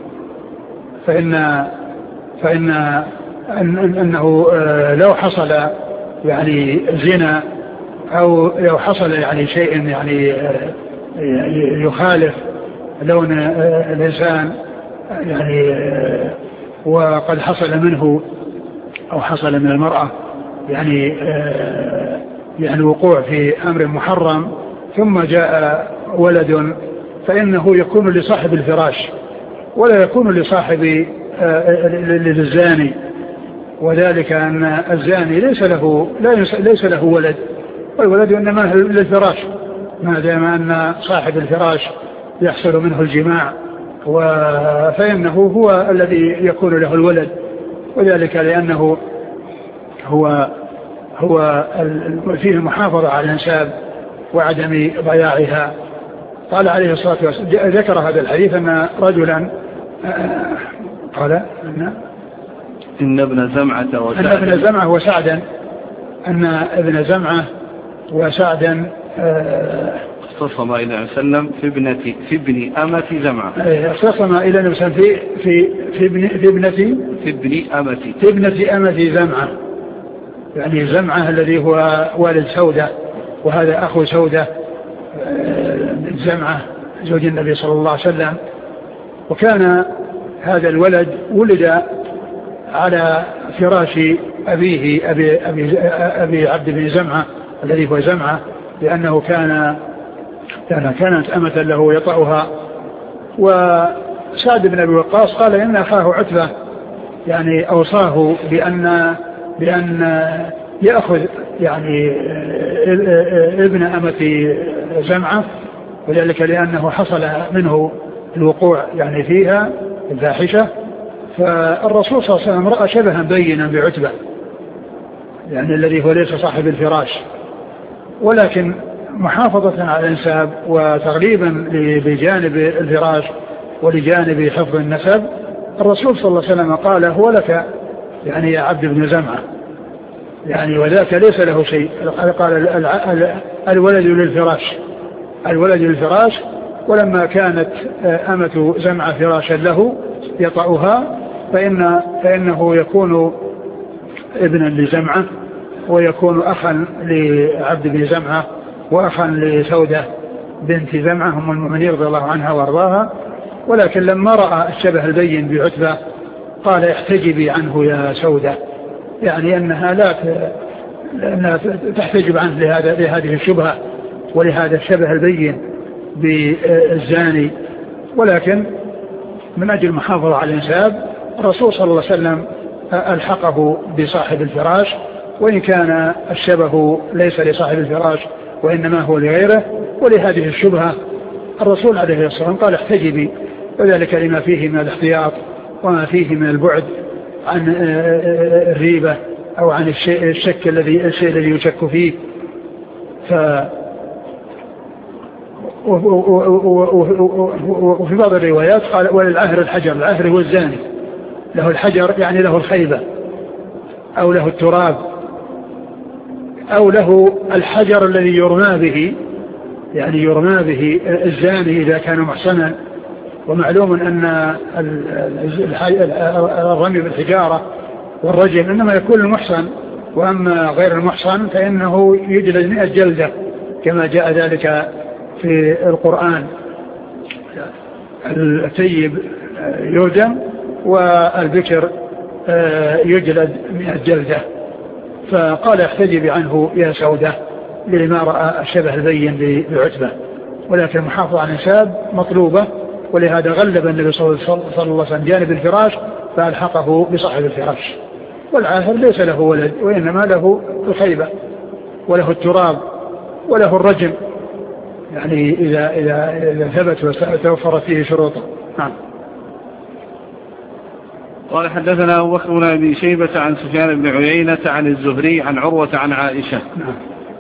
فإن فإن أن أنه لو حصل يعني زنا أو لو حصل يعني شيء يعني يخالف لون الإنسان يعني وقد حصل منه أو حصل من المرأة يعني يعني وقوع في أمر محرم ثم جاء ولد، فإنه يكون لصاحب الفراش ولا يكون لصاحب للزاني، وذلك أن الزاني ليس له ليس له ولد، والولد إنما للفراش ما دام أن صاحب الفراش يحصل منه الجماع، فإنه هو الذي يكون له الولد، وذلك لأنه هو هو فيه المحافظة على الأنساب وعدم ضياعها. قال عليه الصلاة والسلام ذكر هذا الحديث أن رجلا قال أن إن ابن زمعة وسعدا أن ابن زمعة وسعدا أن ابن زمعة وسعدا اختصم إلى النبي صلى الله عليه وسلم في ابنة في ابن أمة زمعة اختصم إلى النبي صلى الله عليه وسلم في في ابن في ابنة في ابن أمة في ابنة أمة زمعة، يعني زمعة الذي هو والد سودة وهذا أخو سودة زمعة زوج النبي صلى الله عليه وسلم. وكان هذا الولد ولد على فراش أبيه أبي, أبي, أبي عبد بن زمعة الذي هو زمعة، لأنه كان كانت أمة له يطأها. وسعد بن أبي وقاص قال إن أخاه عتبة يعني أوصاه بأن بأن يأخذ يعني ابن أمة زمعة، وذلك لأنه حصل منه الوقوع يعني فيها الفاحشة. فالرسول صلى الله عليه وسلم رأى شبها بينا بعتبة يعني الذي هو ليس صاحب الفراش، ولكن محافظة على الانساب وتغليبا بجانب الفراش ولجانب حفظ النسب، الرسول صلى الله عليه وسلم قال: هو لك يعني يا عبد بن زمعة، يعني وذاك ليس له شيء. قال الولد للفراش الولد للفراش ولما كانت أمة زمعة فراشا له يطأها فإن فإنه يكون ابنا لزمعة ويكون أخا لعبد بن زمعة وأخا لسودة بنت زمعة هم المؤمنين رضي الله عنها وارضاها. ولكن لما رأى الشبه البين بعتبة قال: احتجبي عنه يا سودة، يعني أنها لا أنها تحتجب عنه لهذا لهذه الشبهة ولهذا الشبه البين بالزاني. ولكن من أجل المحافظة على الانساب الرسول صلى الله عليه وسلم ألحقه بصاحب الفراش، وإن كان الشبه ليس لصاحب الفراش وإنما هو لغيره. ولهذه الشبهة الرسول عليه الصلاة والسلام قال: احتجبي، وذلك لما فيه من الاحتياط وما فيه من البعد عن الريبة أو عن الشيء الشك الذي الشيء الذي يشك فيه. ف وفي بعض الروايات قال: وللعاهر الحجر، العاهر هو الزاني، له الحجر يعني له الخيبة أو له التراب أو له الحجر الذي يرمى به، يعني يرمى به الزاني إذا كان محصنا. ومعلوم أن الرمي بالحجارة والرجم إنما يكون المحصن، وأما غير المحصن فإنه يجلد مئة جلدة كما جاء ذلك في القرآن. الثيب يرجم والبكر يجلد مئة جلدة. فقال احتجب عنه يا سودة لما رأى الشبه البين بعتبة، ولكن المحافظة على النساب مطلوبة، ولهذا غلب النبي صلى الله عليه وسلم جانب الفراش فألحقه بصاحب الفراش. والعاهر ليس له ولد وإنما له الخيبة وله التراب وله الرجم، يعني إذا, إذا, إذا ثبت وتوفرت فيه شروطه. نعم. قال حدثنا أبو بكر بن أبي شيبة عن سفيان بن عيينة عن الزهري عن عروة عن عائشة. نعم.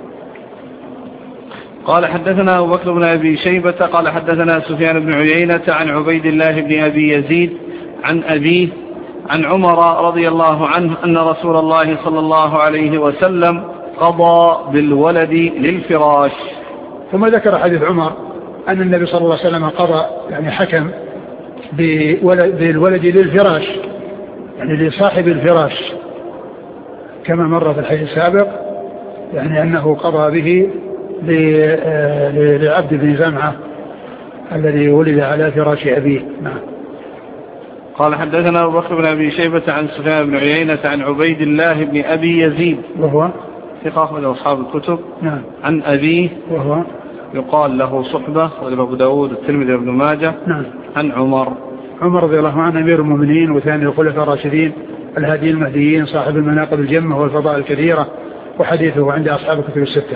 قال حدثنا أبو بكر بن أبي شيبة قال حدثنا سفيان بن عيينة عن عبيد الله بن أبي يزيد عن أبيه عن عمر رضي الله عنه أن رسول الله صلى الله عليه وسلم قضى بالولد للفراش. ثم ذكر حديث عمر أن النبي صلى الله عليه وسلم قضى، يعني حكم بالولد للفراش، يعني لصاحب الفراش كما مر في الحديث السابق، يعني أنه قضى به لعبد بن زمعة الذي ولد على فراش أبيه. نعم. قال حدثنا أبو بكر بن أبي شيبة عن سفيان بن عيينة عن عبيد الله بن أبي يزيد وهو ثقة أخرج أصحاب الكتب. نعم. عن أبيه وهو يقال له صحبة وأبو داود الترمذي وابن ماجه. نعم. عن عمر عمر رضي الله عنه أمير المؤمنين وثاني الخلفاء الراشدين الهاديين المهديين صاحب المناقب الجمة والفضائل الكثيرة، وحديثه عند أصحاب الكتب الستة.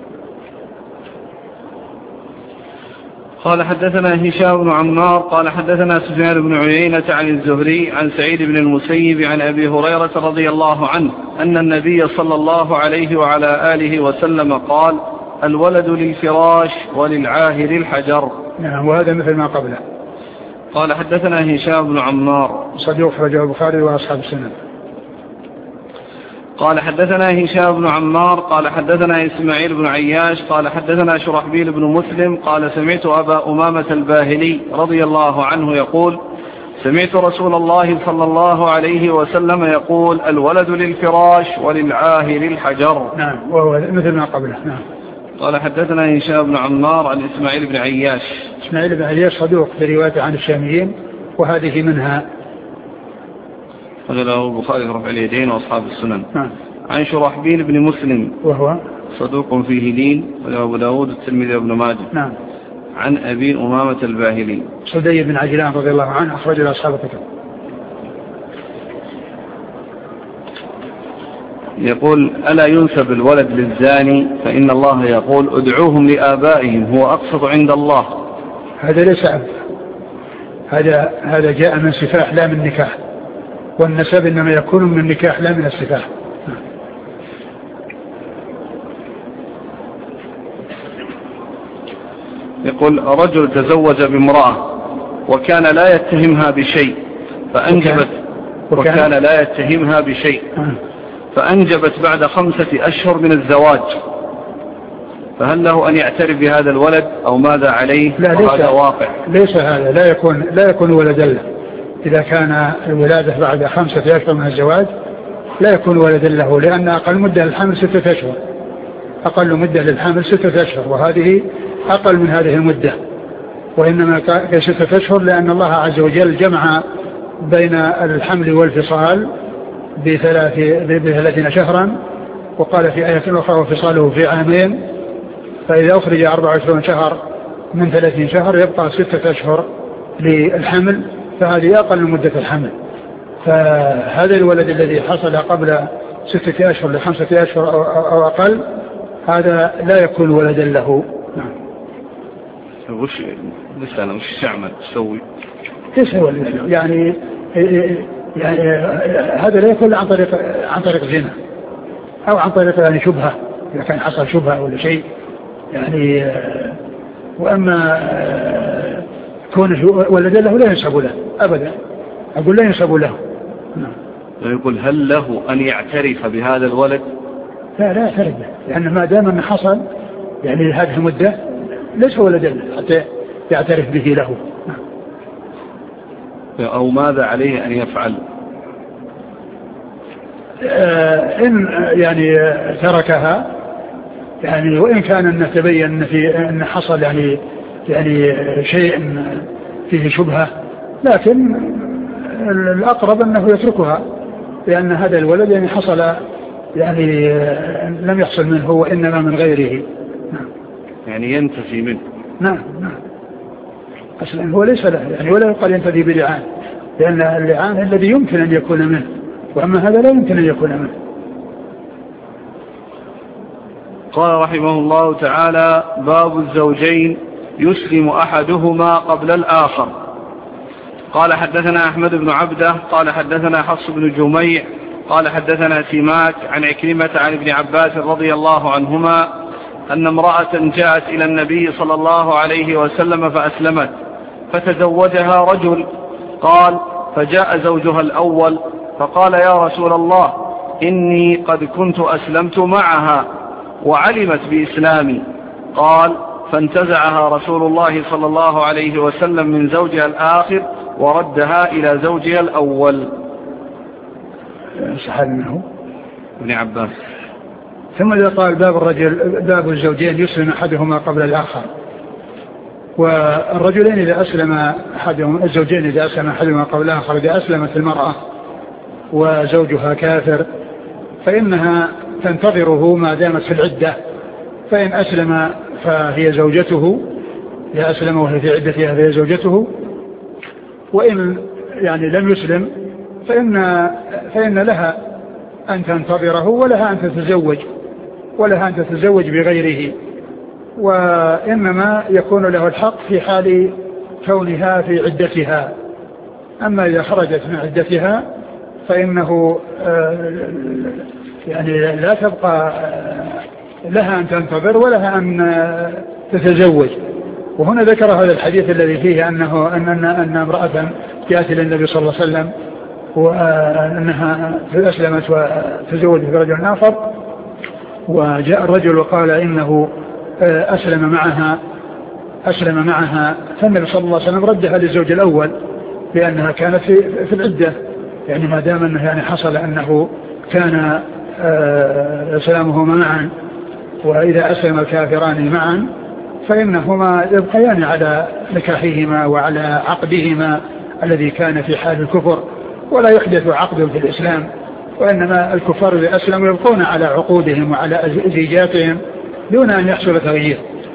قال حدثنا هشام بن عمار قال حدثنا سفيان بن عيينة عن الزهري عن سعيد بن المسيب عن أبي هريرة رضي الله عنه أن النبي صلى الله عليه وعلى آله وسلم قال الولد للفراش وللعاهر الحجر. نعم. وهذا مثل ما قبله. قال حدثنا هشام بن عمار صدوق أخرجه البخاري وأصحاب السنن. قال حدثنا هشام بن عمار قال حدثنا إسماعيل بن عياش قال حدثنا شرحبيل بن مسلم قال سمعت أبا أمامة الباهلي رضي الله عنه يقول سمعت رسول الله صلى الله عليه وسلم يقول الولد للفراش وللعاهر الحجر. نعم. وهو مثل ما قبله. نعم. قال حدثنا هشام بن عمار عن إسماعيل بن عياش. إسماعيل بن عياش صدوق في روايته عن الشاميين وهذه منها. له البخاري رفع اليدين وأصحاب السنن. نعم. عن شرحبيل بن مسلم وهو صدوق فيه لين وله أبو داود الترمذي وابن ماجه. نعم. عن أبي أمامة الباهلي صدي بن عجلان رضي الله عنه أخرج له أصحاب الكتب. يقول ألا ينسب الولد للزاني فإن الله يقول ادعوهم لآبائهم هو أقسط عند الله. هذا ليس أب، هذا هذا جاء من سفاح لا من نكاح، والنسب إنما يكون من النكاح لا من السفاح. يقول رجل تزوج بامرأة وكان لا يتهمها بشيء فأنجبت وكان, وكان لا يتهمها بشيء فأنجبت بعد خمسة أشهر من الزواج، فهل له أن يعترف بهذا الولد أو ماذا عليه؟ لا ليس هذا واقع. ليس هذا لا يكون لا يكون ولدا له. إذا كان الولادة بعد خمسة أشهر من الزواج لا يكون ولدا له، لأن أقل مدة للحمل ستة أشهر، أقل مدة للحمل ستة أشهر، وهذه أقل من هذه المدة، وإنما ستة أشهر لأن الله عز وجل جمع بين الحمل والفصال بثلاث بثلاثين شهرا، وقال في آية أخرى وفصاله في عامين، فإذا أخرج أربعة وعشرين شهر من ثلاثين شهر يبقى ستة أشهر للحمل، فهذه أقل مدة الحمل. فهذا الولد الذي حصل قبل ستة أشهر لخمسة أشهر أو أقل هذا لا يكون ولدا له. نعم. وش لسه وش تعمل تسوي؟ تسوي يعني يعني هذا لا يكون عن طريق عن طريق زنا أو عن طريق يعني شبهة، إذا كان حصل شبهة ولا شيء يعني. وأما كونه ولدا له لا ينسب له أبدا، أقول لا ينسب له، نعم. يقول هل له أن يعترف بهذا الولد؟ لا لا يعترف به، لأن ما دام أنه حصل يعني هذه المدة ليس ولدا حتى يعترف به له. أو ماذا عليه أن يفعل؟ آه إن يعني تركها يعني، وإن كان أنه تبين أن في أن حصل يعني يعني شيء فيه شبهة، لكن الأقرب أنه يتركها، لأن هذا الولد يعني حصل يعني لم يحصل منه وإنما من غيره. نعم. يعني ينتفي منه. نعم نعم. أصلا هو ليس له يعني، ولا يقال ينتفي بلعان، لأن اللعان الذي يمكن أن يكون منه، وأما هذا لا يمكن أن يكون منه. قال رحمه الله تعالى: باب الزوجين يسلم أحدهما قبل الآخر. قال حدثنا أحمد بن عبده قال حدثنا حفص بن جميع قال حدثنا سماك عن عكرمة عن ابن عباس رضي الله عنهما أن امرأة جاءت إلى النبي صلى الله عليه وسلم فأسلمت، فتزوجها رجل. قال: فجاء زوجها الأول فقال: يا رسول الله، إني قد كنت أسلمت معها وعلمت بإسلامي. قال: فانتزعها رسول الله صلى الله عليه وسلم من زوجها الآخر وردها إلى زوجها الأول. صحيح منه ابن عباس. ثم إذا قال باب الرجل باب الزوجين يسلم أحدهما قبل الآخر، والرجلين إذا أسلم أحدهما الزوجين إذا أسلم أحدهما قبل الآخر، إذا أسلمت المرأة وزوجها كافر فإنها تنتظره ما دامت في العدة، فإن أسلم فهي زوجته، إذا أسلم وهي في عدتها فهي زوجته، وإن يعني لم يسلم فإن, فإن لها أن تنتظره ولها أن تتزوج ولها أن تتزوج بغيره، وإنما يكون له الحق في حال كونها في عدتها. أما إذا خرجت من عدتها فإنه يعني لا تبقى لها أن تنتظر ولها أن تتزوج. وهنا ذكر هذا الحديث الذي فيه أنه أن, أن, أن امرأة جاءت إلى النبي صلى الله عليه وسلم وأنها أسلمت وتزوجت برجل آخر، وجاء الرجل وقال إنه أسلم معها أسلم معها فالنبي صلى الله عليه وسلم ردها للزوج الأول لأنها كانت في, في العدة، يعني ما دام أنه يعني حصل أنه كان سلامهما معا، وإذا أسلم الكافران معا فإنهما يبقيان على نكاحهما وعلى عقدهما الذي كان في حال الكفر، ولا يحدث عقد في الإسلام، وإنما الكفار إذا أسلموا يبقون على عقودهم وعلى زيجاتهم دون أن يحصل تغيير.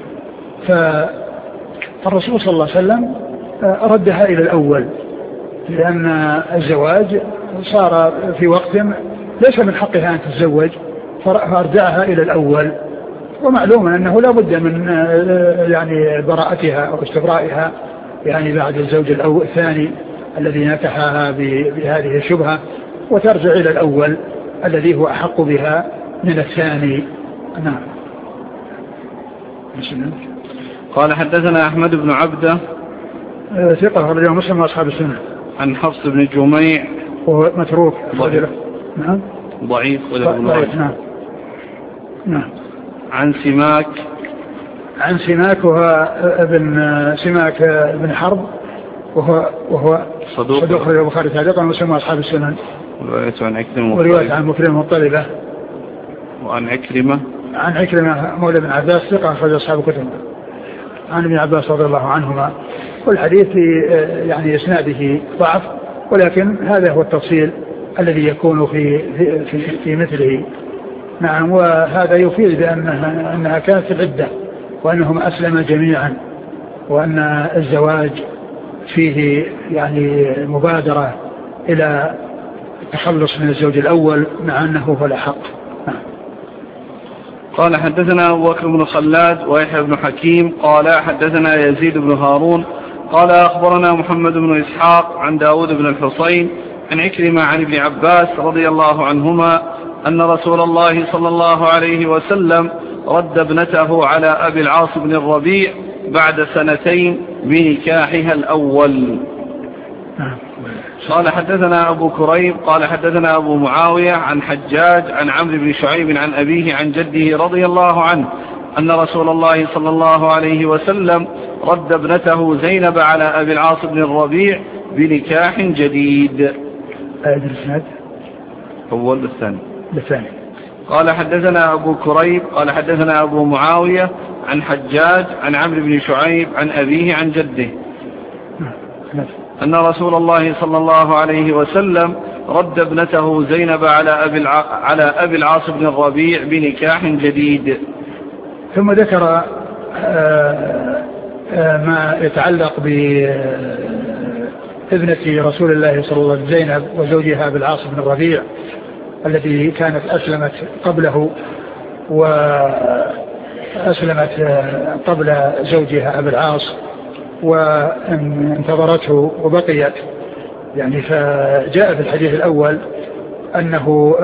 فالرسول صلى الله عليه وسلم ردها إلى الأول، لأن الزواج صار في وقت ليس من حقها أن تتزوج، فأرجعها إلى الأول. ومعلوم أنه لا بد من يعني براءتها أو استبرائها يعني بعد الزوج الأول الثاني الذي نكحها بهذه الشبهة، وترجع إلى الأول الذي هو أحق بها من الثاني. نعم. قال حدثنا أحمد بن عبده ثقة رجل مسلم وأصحاب السنة. عن حفص بن جميع وهو متروك ضعيف. نعم ضعيف ضعيف. نعم. نعم. عن سماك عن سماك وهو ابن سماك بن حرب وهو وهو صدوق صدوق البخاري تعليقا ومسلم وأصحاب السنن. ورواية عن عكرمة ورواية عن مكرمة مطلبة وعن عكرمة عن عكرمة مولى بن عباس ثقة أخرج أصحاب الكتب عن ابن عباس رضي الله عنهما. والحديث يعني إسناده ضعف، ولكن هذا هو التفصيل الذي يكون في في في, في مثله. نعم. وهذا يفيد بأنها أنها كانت في العدة وأنهم أسلموا جميعا، وأن الزواج فيه يعني مبادرة إلى التخلص من الزوج الأول مع أنه هو الأحق. قال حدثنا أبو بكر بن خلاد ويحيى بن حكيم قال حدثنا يزيد بن هارون قال أخبرنا محمد بن إسحاق عن داود بن الحصين عن عكرمة عن ابن عباس رضي الله عنهما أن رسول الله صلى الله عليه وسلم رد ابنته على أبي العاص بن الربيع بعد سنتين بنكاحها الأول. قال حدثنا أبو كريب قال حدثنا أبو معاوية عن حجاج عن عمرو بن شعيب عن أبيه عن جده رضي الله عنه أن رسول الله صلى الله عليه وسلم رد ابنته زينب على أبي العاص بن الربيع بنكاح جديد. أول بالثاني بالثاني. قال حدثنا أبو كريب قال حدثنا أبو معاوية عن حجاج عن عمرو بن شعيب عن أبيه عن جده أن رسول الله صلى الله عليه وسلم رد ابنته زينب على أبي الع... على أبي العاص بن الربيع بنكاح جديد. ثم ذكر ما يتعلق بابنة رسول الله صلى الله عليه وسلم زينب وزوجها أبي العاص بن الربيع التي كانت أسلمت قبله وأسلمت قبل زوجها أبي العاص وانتظرته وبقيت يعني. فجاء في الحديث الأول أنه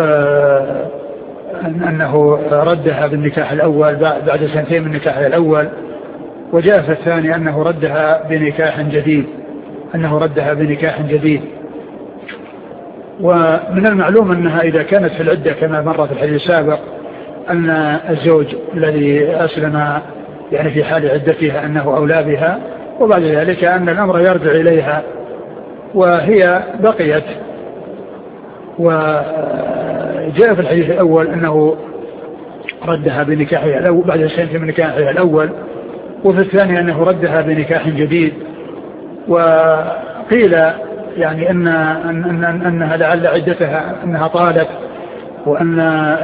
أنه ردها بالنكاح الأول بعد سنتين من النكاح الأول، وجاء في الثاني أنه ردها بنكاح جديد أنه ردها بنكاح جديد. ومن المعلوم أنها إذا كانت في العدة كما مر في الحديث السابق أن الزوج الذي أسلم يعني في حال عدتها أنه أولى بها، وبعد ذلك أن الأمر يرجع إليها وهي بقيت. وجاء في الحديث الأول أنه ردها بنكاحها الأول بعد سنة من نكاحها الأول، وفي الثاني أنه ردها بنكاح جديد. وقيل يعني أن أن أن أنها لعل عدتها أنها طالت، وأن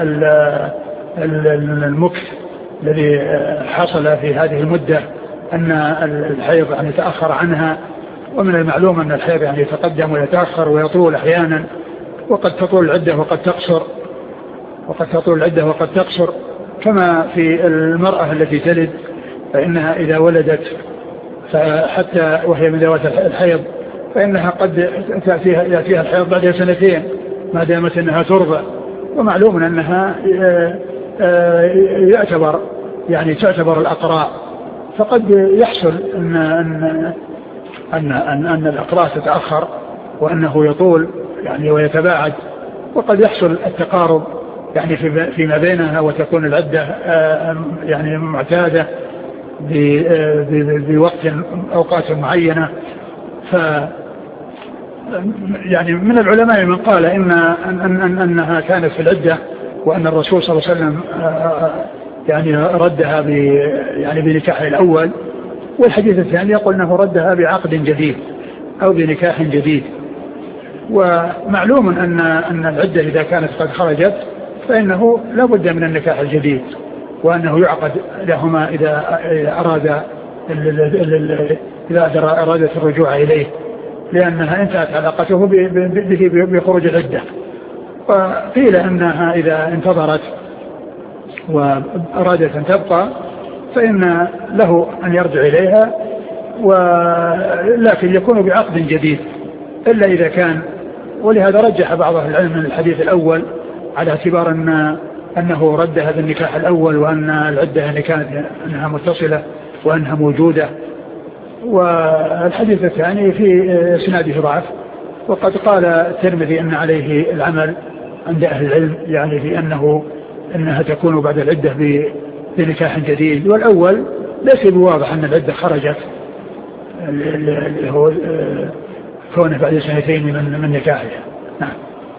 المكث الذي حصل في هذه المدة أن الحيض يعني تأخر عنها. ومن المعلوم أن الحيض يعني يتقدم ويتأخر ويطول أحيانا، وقد تطول العدة وقد تقصر وقد تطول العدة وقد تقصر كما في المرأة التي تلد، فإنها إذا ولدت فحتى وهي من ذوات الحيض فإنها قد تأتيها يأتيها الحيض بعد سنتين ما دامت أنها ترضع. ومعلوم أنها يعتبر يعني تعتبر الأقراء، فقد يحصل أن أن أن أن, أن الأقراء تتأخر وأنه يطول يعني ويتباعد، وقد يحصل التقارب يعني في فيما بينها وتكون العدة يعني معتادة بوقت أوقات معينة. ف يعني من العلماء من قال إن أن أن أنها كانت في العدة وأن الرسول صلى الله عليه وسلم يعني ردها ب يعني بنكاحه الأول، والحديث الثاني يقول أنه ردها بعقد جديد أو بنكاح جديد. ومعلوم أن أن العدة إذا كانت قد خرجت فإنه لا بد من النكاح الجديد، وأنه يعقد لهما إذا أراد إذا أرادت الرجوع إليه، لأنها انتهت علاقته به بخروج العدة. وقيل أنها إذا انتظرت وأرادت أن تبقى فإن له أن يرجع إليها، ولكن يكون بعقد جديد إلا إذا كان. ولهذا رجح بعض العلم من الحديث الأول على اعتبار أن أنه ردها بالنكاح الأول وأن العدة يعني كانت أنها متصلة وأنها موجودة. والحديث الثاني في سناده ضعف، وقد قال الترمذي أن عليه العمل عند أهل العلم يعني في أنه أنها تكون بعد العدة بنكاح جديد. والأول ليس بواضح أن العدة خرجت اللي هو كونه بعد سنتين من من نكاحها. نعم.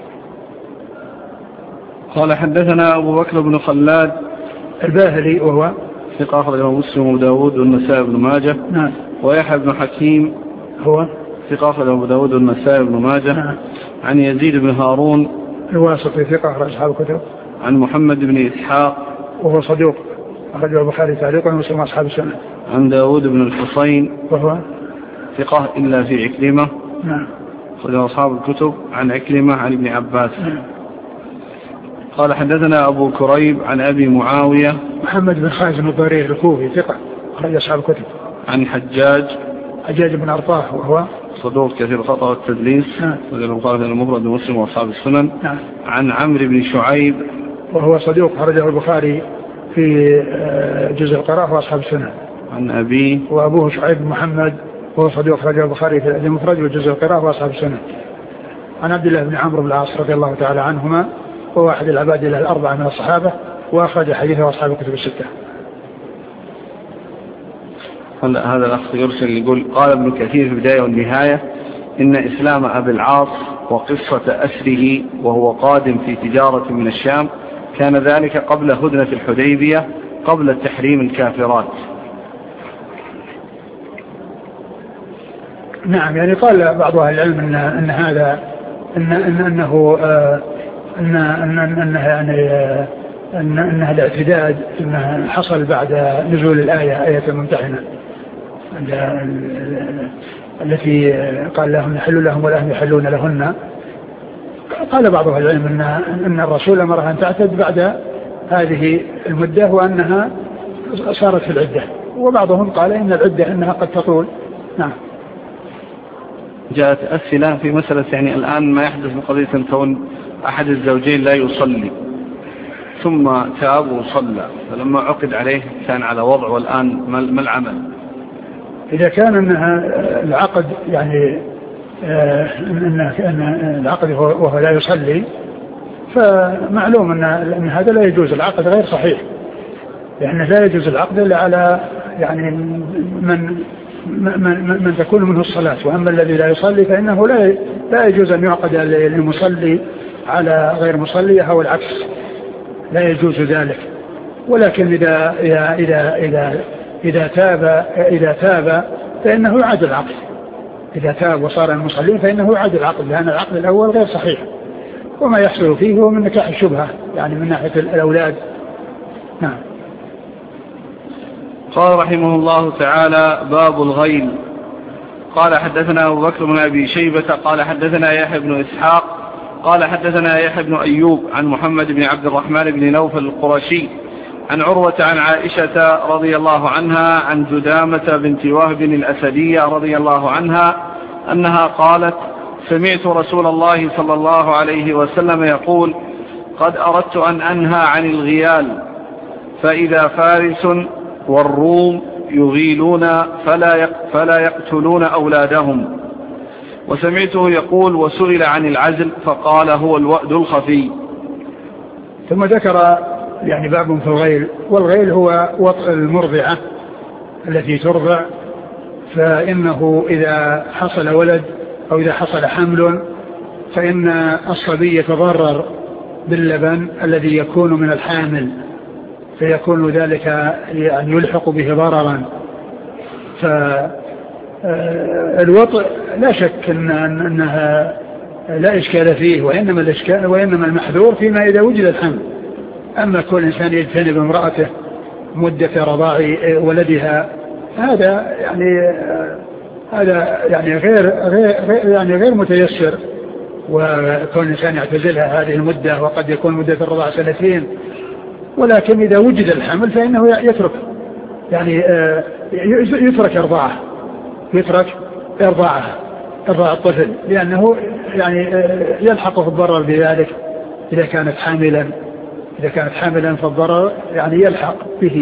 قال حدثنا أبو بكر بن خلاد الباهلي وهو ثقة أخرجه مسلم وأبو داود والنسائي بن ماجه. نعم. ويحيى بن حكيم هو ثقة أخرجه أبو داود والنسائي بن ماجه. نعم. عن يزيد بن هارون الواسطي ثقة أخرج أصحاب الكتب. عن محمد بن إسحاق وهو صدوق أخرجه البخاري تعليقا ومسلم أصحاب السنة. عن داود بن الحصين وهو ثقة إلا في عكرمة. نعم. أخرجه أصحاب الكتب. عن عكرمة عن ابن عباس. نعم. قال حدثنا أبو كريب عن أبي معاوية محمد بن خازم الضرير الكوفي ثقة أخرج أصحاب الكتب. عن حجاج حجاج بن أرطاه وهو صدوق كثير الخطأ والتدليس. نعم. وقال المفرد مسلم وأصحاب السنن. نعم. عن عمرو بن شعيب وهو صدوق أخرجه البخاري في جزء القراءة وأصحاب السنن. عن أبيه وأبوه شعيب بن محمد وهو صدوق أخرجه البخاري في المفرد والجزء القراءة وأصحاب السنة. عن عبد الله بن عمرو بن العاص رضي الله تعالى عنهما وهو أحد العباد الأربعة من الصحابة وأخرج حديثه أصحاب الكتب الستة. هذا الأخ يرسل يقول قال ابن كثير في البداية والنهاية إن إسلام أبي العاص وقصة أسره وهو قادم في تجارة من الشام كان ذلك قبل هدنة الحديبية قبل التحريم الكافرات. نعم يعني قال بعض أهل العلم إن, إن هذا إن إن أنه آه إن إن إنه يعني آه إن إن الاعتداد إنه حصل بعد نزول الآية آية الممتحنة التي قال لهم يحل لهم ولا هم يحلون لهن. قال بعض أهل العلم إن إن الرسول أمرها أن تعتد بعد هذه المدة وأنها صارت في العدة، وبعضهم قال إن العدة إنها قد تطول. نعم. جاءت أسئلة في مسألة يعني الآن ما يحدث من قضية كون أحد الزوجين لا يصلي ثم تاب وصلى فلما عقد عليه كان على وضع والآن ما العمل؟ إذا كان أنها العقد يعني أن العقد وهو لا يصلي فمعلوم أن, أن هذا لا يجوز، العقد غير صحيح لأنه لا يجوز العقد إلا على يعني من من, من تكون منه الصلاة، وأما الذي لا يصلي فإنه لا لا يجوز أن يعقد المصلي على غير مصلي أو العكس، لا يجوز ذلك. ولكن إذا إذا إذا إذا, إذا تاب إذا تاب فإنه يعاد العقد، إذا تاب وصار المصلين فإنه يعاد العقد لأن العقد الأول غير صحيح، وما يحصل فيه هو من نكاح الشبهة يعني من ناحية الأولاد. نعم. قال رحمه الله تعالى باب الغيل. قال حدثنا أبو بكر بن أبي شيبة قال حدثنا يحيى بن إسحاق قال حدثنا يحيى بن أيوب عن محمد بن عبد الرحمن بن نوفل القرشي عن عروة عن عائشة رضي الله عنها عن جدامة بنت وهب الأسدية رضي الله عنها أنها قالت سمعت رسول الله صلى الله عليه وسلم يقول قد أردت أن أنهى عن الغيال فإذا فارس والروم يغيلون فلا فلا يقتلون أولادهم. وسمعته يقول وسئل عن العزل فقال هو الوأد الخفي. ثم ذكر يعني باب في الغيل، والغيل هو وطء المرضعة التي ترضع، فإنه إذا حصل ولد أو إذا حصل حمل فإن الصبي يتضرر باللبن الذي يكون من الحامل فيكون ذلك يعني يلحق به ضررا. فالوطء لا شك إن أنها لا إشكال فيه، وإنما الإشكال وإنما المحذور فيما إذا وجد الحمل. أما كل إنسان يجتنب امرأته مدة رضاع ولدها هذا يعني هذا يعني غير غير يعني غير متيسر، وكون الإنسان يعتزلها هذه المدة وقد يكون مدة الرضاع سنتين. ولكن إذا وجد الحمل فإنه يترك يعني يترك إرضاعه يترك إرضاعها إرضاع الطفل، لأنه يعني يلحق في الضرر بذلك إذا كانت حاملا إذا كانت حاملا فالضرر يعني يلحق به.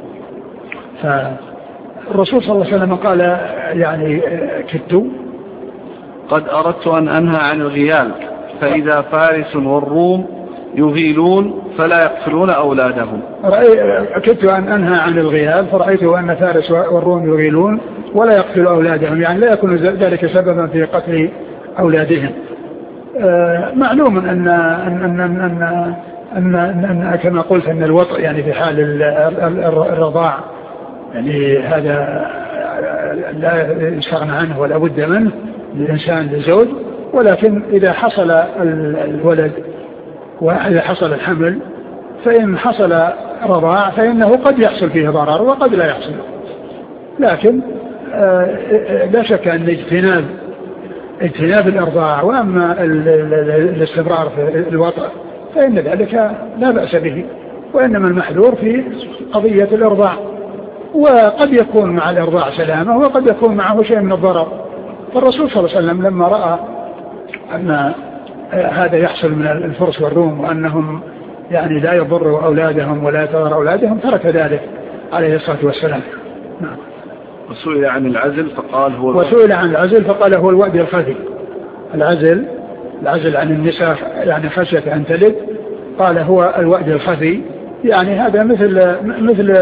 فالرسول صلى الله عليه وسلم قال يعني كدت قد أردت أن أنهى عن الغيال فإذا فارس والروم يغيلون فلا يقتلون أولادهم. كدت أن أنهى عن الغيال فرأيت أن فارس والروم يغيلون ولا يقتل أولادهم، يعني لا يكون ذلك سببا في قتل أولادهم. معلوم أن أن أن أن أن, أن كما قلت أن الوطء يعني في حال الرضاع يعني هذا لا يستغنى عنه ولا بد منه للإنسان للزوج، ولكن إذا حصل الولد وإذا حصل الحمل فإن حصل رضاع فإنه قد يحصل فيه ضرر وقد لا يحصل. لكن لا شك أن اجتناب اجتناب الإرضاع وأما الاستمرار في الوطء فإن ذلك لا بأس به، وإنما المحذور في قضية الإرضاع، وقد يكون مع الإرضاع سلامة وقد يكون معه شيء من الضرر. فالرسول صلى الله عليه وسلم لما رأى أن هذا يحصل من الفرس والروم وأنهم يعني لا يضروا أولادهم ولا يضر أولادهم ترك ذلك عليه الصلاة والسلام. نعم. وسئل عن العزل فقال هو وسئل عن العزل فقال هو الوأد الخفي. العزل العزل عن النساء يعني خشية أن تلد، قال هو الوأد الخفي، يعني هذا مثل مثل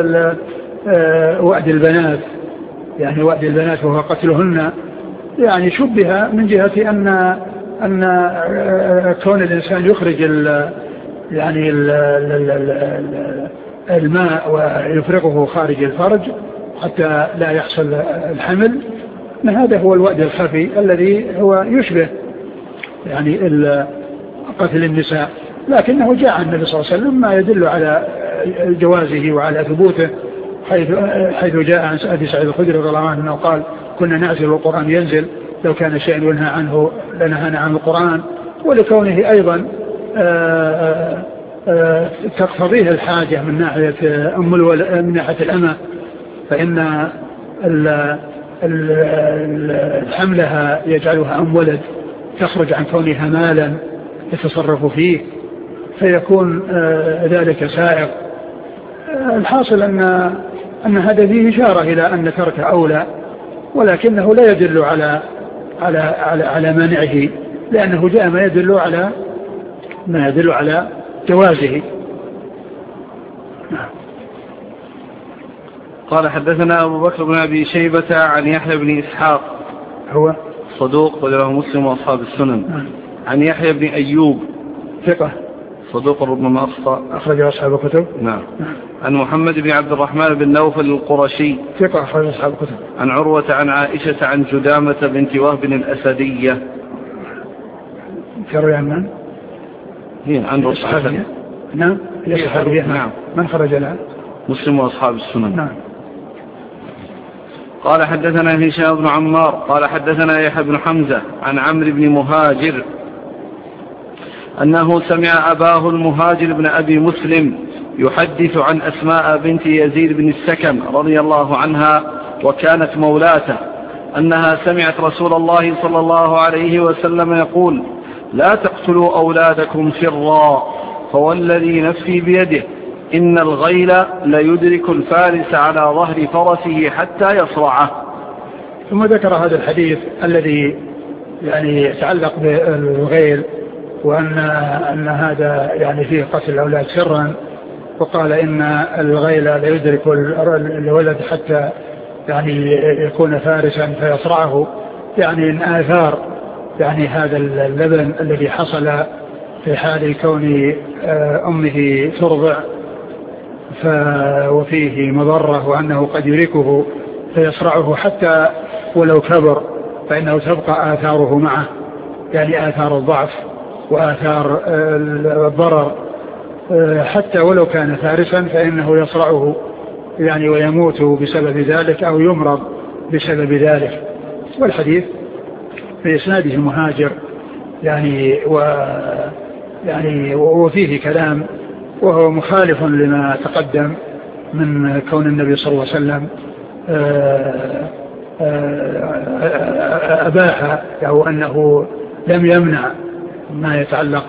وأد البنات، يعني وأد البنات وهو قتلهن، يعني شبه من جهة أن أن كون الإنسان يخرج ال يعني ال ال الماء ويفرغه خارج الفرج حتى لا يحصل الحمل، هذا هو الوأد الخفي الذي هو يشبه يعني قتل النساء، لكنه جاء عن النبي صلى الله عليه وسلم ما يدل على جوازه وعلى ثبوته، حيث حيث جاء عن أبي سعيد الخدري رضي الله عنه أنه قال كنا نعزل والقرآن ينزل، لو كان شيء ينهى عنه لنهانا عن القرآن، ولكونه أيضا آآ آآ تقتضيه الحاجة من ناحية أم من ناحية الأمة، فإن حملها يجعلها أم ولد تخرج عن كونها مالا يتصرف فيه فيكون ذلك سائغ. الحاصل أن أن هذا فيه إشارة إلى أن ترك أولى، ولكنه لا يدل على على على على منعه، لأنه جاء ما يدل على ما يدل على جوازه. قال حدثنا أبو بكر بن أبي شيبة عن يحيى بن إسحاق هو صدوق وله مسلم وأصحاب السنن. عن يحيى بن أيوب ثقة صدوق ربما أخطأ أخرج أصحاب الكتب. نعم. عن محمد بن عبد الرحمن بن نوفل القرشي ثقة أخرج أصحاب الكتب. عن عروة عن عائشة عن جدامة بنت وهب الأسدية تروي عن من؟ هي عن الصحابية. نعم هي الصحابية. نعم. من خرج لها؟ مسلم وأصحاب السنن. نعم. قال حدثنا هشام بن عمار قال حدثنا يحيى بن حمزة عن عمرو بن مهاجر أنه سمع أباه المهاجر بن أبي مسلم يحدث عن أسماء بنت يزيد بن السكن رضي الله عنها وكانت مولاته أنها سمعت رسول الله صلى الله عليه وسلم يقول لا تقتلوا أولادكم سرا فوالذي نفسي بيده إن الغيل ليدرك الفارس على ظهر فرسه حتى يصرعه. ثم ذكر هذا الحديث الذي يعني يتعلق بالغيل، وأن أن هذا يعني فيه قتل الأولاد سرا، وقال إن الغيل ليدرك الولد حتى يعني يكون فارسا فيصرعه، يعني إن آثار يعني هذا اللبن الذي حصل في حال كون أمه ترضع وفيه مضرة، وأنه قد يريكه فيصرعه حتى ولو كبر فإنه تبقى آثاره معه، يعني آثار الضعف وآثار الضرر، حتى ولو كان فارسا فإنه يصرعه يعني ويموت بسبب ذلك أو يمرض بسبب ذلك. والحديث في إسناده مهاجر يعني و يعني وفيه كلام، وهو مخالف لما تقدم من كون النبي صلى الله عليه وسلم أباح أو أنه لم يمنع ما يتعلق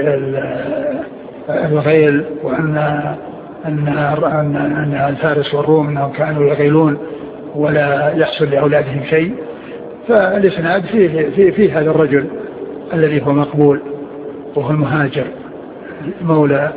بالغيل، وأن أن أن الفارس والروم أنهم كانوا يغيلون ولا يحصل لأولادهم شيء. فالإسناد فيه في في هذا الرجل الذي هو مقبول، وهو المهاجر مولى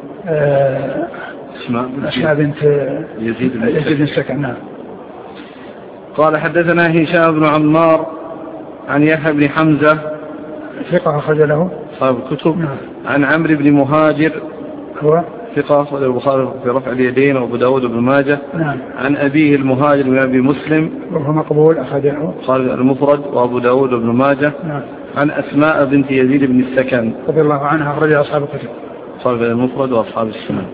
أسماء بنت يزيد بن السكن. نعم. قال حدثنا هشام بن عمار عن يحيى بن حمزة ثقة أخرج له صاحب الكتب. نعم. عن عمرو بن مهاجر هو ثقة أخرج البخاري في رفع اليدين وأبو داود وابن ماجه. نعم. عن أبيه المهاجر بن أبي مسلم وهو مقبول أخرج له البخاري المفرد وأبو داود وابن ماجه. نعم. عن أسماء بنت يزيد بن السكن رضي الله عنها أخرج أصحاب الكتب صاحب المفرد وأصحاب السنن.